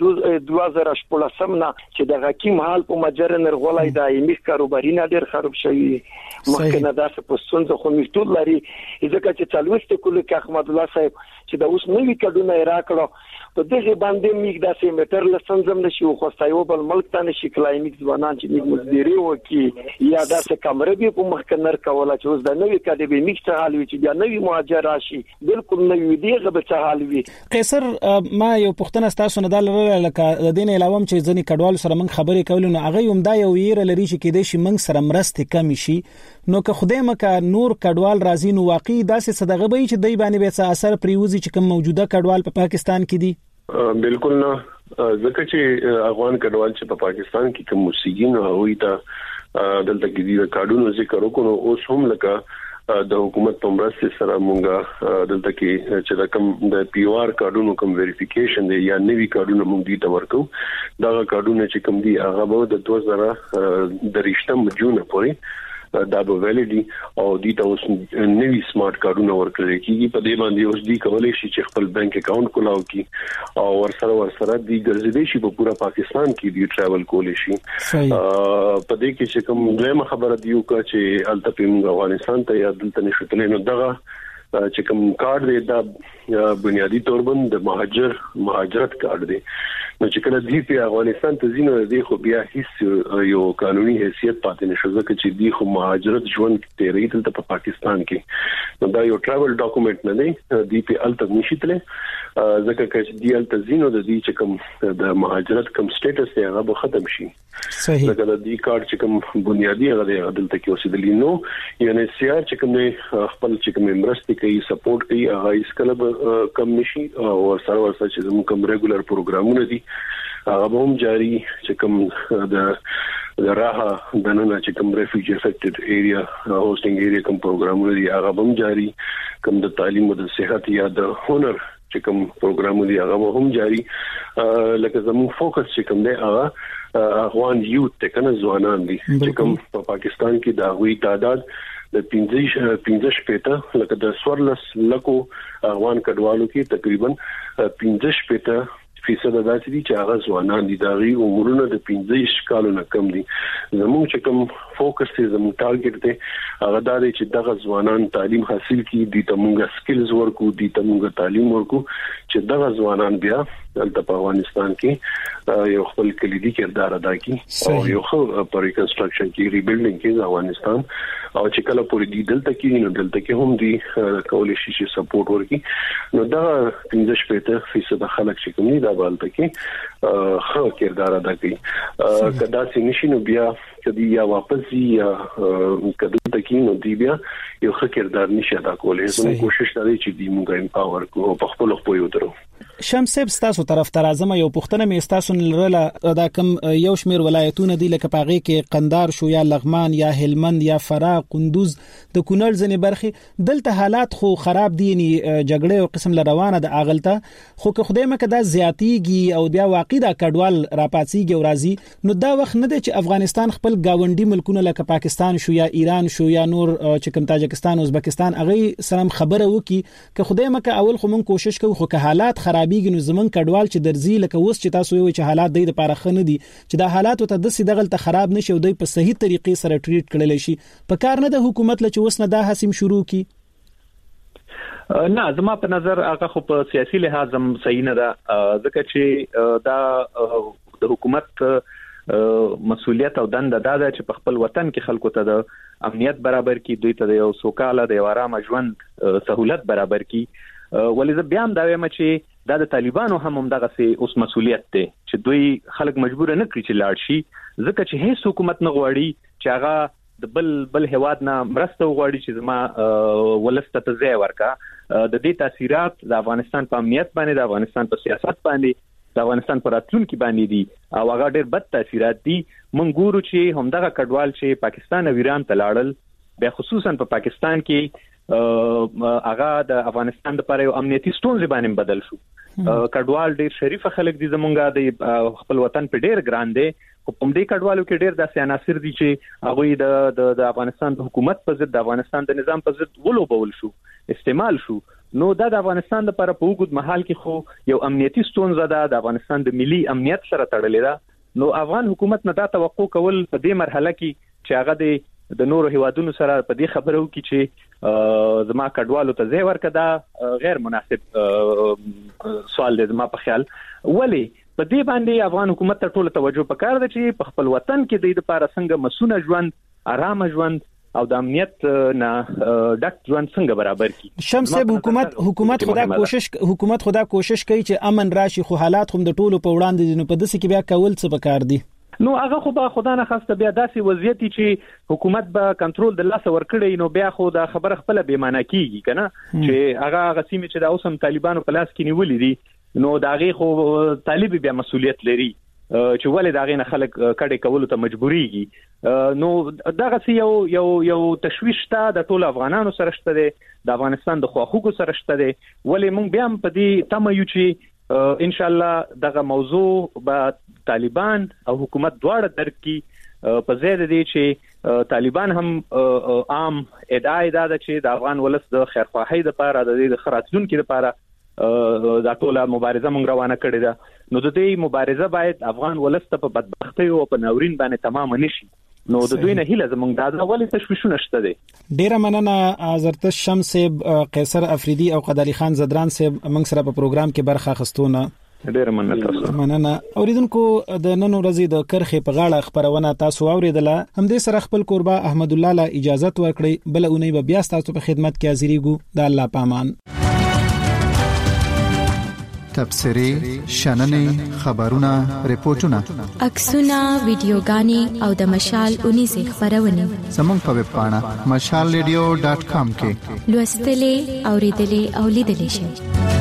2018 نه چې د حکیم حال په مجر نرغولای د ایمیخ کاروباري نه ډیر خراب شوی مخکنه داسه پوسټونز خو میټول لري ځکه چې څلوست کول کې احمد الله صاحب چې د اوس نوې کډونه راکړو په دغه باندې میګ داسې میټر لسنځم نشي خو سایو بل ملک ته نشي کلایمیک ځوانان چې میګ مدیری وکي یا داسې کمره به په مخکنر کوله چې اوس د نوې کډې به میګ ته حال وي چې بیا نوې مهاجر راشي بالکل نوې دیغه به ته حال وي. قیصر ما یو پښتنه تاسو نه دل لکه د دین علاوه چې ځنی کډوال سره من خبرې کول نو هغه هم دا یو ویره لري چې کېدې شي من سره مرسته کم شي نو که خدای مکه نور کډوال راځي نو واقعي داسې صدقه به چې دای باندې به څه اثر پریوزي چې کوم موجوده کډوال په پاکستان کې دي؟ بالکل نه ځکه چې افغان کډوال چې په پاکستان کې کوم مسیګین هوی ته دلته کې دي کارډونو ذکر وکړو اوس هم لکه د حکومت په مرسته سره مونږه دلته کې چې د کوم د پی او آر کارډونو کوم ویریفیکیشن دی یا نوی کارډونه مونږ دي ته ورکو دا کارډونه چې کوم دي هغه به د 2023 جون پورې دا به ویلیډي او د تاسو نوی سمارټ کارډونه ورکړل کیږي په دې باندې اوس دی کولای شي چې خپل بانک اکاؤنٹ کولاو کی او ورسره دی ګرځېدي شي په پورا پاکستان کې دی ټریول کولی شي په دې کې چې کوم دویمه خبره دی چې الته په افغانستان ته یا دلته نشټلې نو دغه چې کوم کارت دی دا بنیادی تور باندې د مهاجرت کارت دی نو چې کله دی په افغانستان ته ځینو دی خو بیا هیڅ یو قانوني حیثیت پاتې نشو ځکه چې دی خو مهاجرت ژوند تیرې دلته په پاکستان کې نو دا یو ټریول ډاکومېنټ نه دی دی په الته نشي تللی ځکه چې دی الته ځینو د دی چې کوم د مهاجرت کوم سټیټس دی هغه به ختم شي صحیح ځکه د دی کارت چې کوم بنیادی هغه دلته کې اوسېدلی نو یعنی سیار چې کوم خپل چې کوم مرستې کوي سپورټ کوي هغه اسکله کم نشي او سره چې زموږ کوم ریګولر پروګرامونه دي هغه هم جاری چې کوم د راها د نن چې کوم ریفیوجی افیکټډ ایریا هوسټینګ ایریا کوم پروګرامونه دي هغه هم جاری کوم د تعلیم او د صحت یا د هنر چې کوم پروګرامونه دي هغه هم جاری لکه زموږ فوکس چې کوم دی هغه افغان یوت ته کنه ځوانان دي چې کوم په پاکستان کې دا غوي تعداد د 15 پېټه لکه د 14 لکو افغان کډوالو کې تقریبا 15% فیصد داسې دي چې هغه ځوانان دي دا غي عمرونه د 15 کالو نه کم دي زموږ چې کوم فوکس دی زموږ ټارګټ دی هغه دا دی چې دغه ځوانان تعلیم حاصل کړي دي ته موږ سکلز ورکو دي ته موږ تعلیم ورکو چې دغه ځوانان بیا د افغانستان کې یو خپل کلیدي کردار ادا کړي او یو خو پر ریکنسټرکشن کې ریبیلډینګ کې افغانستان او چې کله پوری دی دلته کې نو دلته کې هم دی کولای شي چې سپورټ ورکړي نو دا 15% خلک چې کوم دي دا بالته کې خو کردار ادا کوي کدا سینشي نو بیا کدی یا واپس یا کدو تکي نو دی بیا یو ښه کردار نشي ادا کولای زموږ کوشش دا دی چې دی موږ امپاور کو په خپل خپل یو درو شمسيب ستاسو طرف ته راځم یو پښتنه مې ستاسو لرله دا کم یو شمیر ولایتونه دي لکه پاغه کې قندار شو یا لغمان یا هلمند یا فراه قندوز د کونړ ځنې برخي دلته حالات خو خراب دي ني جګړه او قسم روانه د اغلته خو که خدای مکه دا زیاتیږي او بیا واقع دا کډوال راپاتسیږي او راځي نو دا وخت نه دی چې افغانستان خپل گاونډي ملکونه لکه پاکستان شو یا ایران شو یا نور چې کوم تاجکستان او ازبکستان هغه سلام خبره وکي که خدای مکه اول خو مون کوشش کوو خو که حالات خرابېږي نو زمون کډوال چې درځي لکه اوس چې تاسو یو چې حالات د لپاره خنه دي چې دا حالات ته د سیدغل ته خراب نشي او د په صحیح طریقې سره ټریټ کړل شي په کار نه د حکومت لچ اوس نه دا حسیم شروع کی نه زما په نظر هغه خو په سیاسي لحاظ هم صحیح نه ده ځکه چې دا د حکومت مسؤلیت او دنده دا ده چې په خپل وطن کې خلکو ته د امنیت برابر کی دوی ته یو سوکاله د آرام ژوند سہولت برابر کی ولې زه بیا هم دا وایم چې دا د طالبانو هم دغه سي اوس مسؤلیت دی چې دوی خلک مجبور نه کړی چې لاړ شي ځکه چې هیڅ حکومت نه غواړي چې هغه د بل هواد نه مرسته وغواړي چې زما ولسته ته ځای ورکا د دې تاثیرات د افغانستان په امنیت باندې د افغانستان په سیاست باندې د افغانستان پر راتلونکي باندې دي او هغه ډېر بد تاثیرات دي مونږ ګورو چې همدغه کډوال چې پاکستان او ایران ته لاړل به خصوصا په پاکستان کې هغه د افغانستان لپاره یو امنیتي ستونزې باندې بدل شو کډوال ډېر شریف خلک دي زمونږه د خپل وطن په ډېر ګران دي خو په دې کډوالو کې ډېر داسې عناصر دي چې هغه د افغانستان د حکومت په ضد د افغانستان د نظام په ضد ولوبول شو استعمال شو نو دا د افغانستان لپاره په وګړو محل کې خو یو امنیتي ستونزه ده د افغانستان د ملي امنیت سره تړلې ده نو افغان حکومت نه دا توقع کول په دې مرحله کې چې هغه د نورو هیوادونو سره په دې خبرو کې چې زما کډوالو ته ځای ورکړه دا غیر مناسب سوال دی زما په خیال ولی په دې باندې افغان حکومت ته ټول توجه وکړ د چې په خپل وطن کې د لپاره څنګه مسونه ژوند آرام ژوند او د امنیت نه ډک ژوند څنګه برابر کی شمسيب حکومت خدا کوشش کوي چې امن راشي خو حالات هم د ټولو په وړاندې دي نو په دسه کې بیا کول څه پکار دي نو هغه خو به خدای نه خواسته بیا داسې وضعیت چې حکومت به کنټرول د لاس ورکړي نو بیا خو دا خبره خپل به معنی کیږي کنه چې هغه غسیمه چې د اوسم طالبانو په لاس کې نیولې دي نو دا غي خو طالب بیا مسؤلیت لري چې ولې دا غینه خلک کډې کول ته مجبوريږي نو دغه یو تشويش ته د ټولو افغانانو سره شته دي د افغانستان د خواخوږو سره شته دي ولې موږ بیا په دې تمه یو چې ان شاء الله دغه موضوع به طالبان او حکومت دواړه درک کی په زیاده دي چې طالبان هم عام ادعای دا چې د افغان ولس د خیرخواهی لپاره د خراتلونکو لپاره دا ټوله مبارزه مونږ روانه کړې ده نو د دې مبارزه باید افغان ولس ته په بدبختی او په ناورین باندې تمام نشي نو د دوی نه هیله زمونږ دا ولې تشویشونه شته دي. ډیره مننه زرتش شمس قیصر افریدي او قدالي خان زدران صاحب موږ سره په پروګرام کې برخه اخستونه. ډیره مننه. اوریدونکو د نن ورځې د کرخې په غاړه خبرونه تاسو اوریدله همدې سره خپل قربا احمد الله له اجازه ورکړي بل اونۍ به بیا تاسو په خدمت کې حاضرېږو د الله پامان. تبصري شننې خبرونه ریپورتونه عکسونه ویډیوګانې او د مشال 19 خبرونه زموږ په ویب پاڼه mashalradio.com کې لوستلې اوریدلې او لیدلې شئ.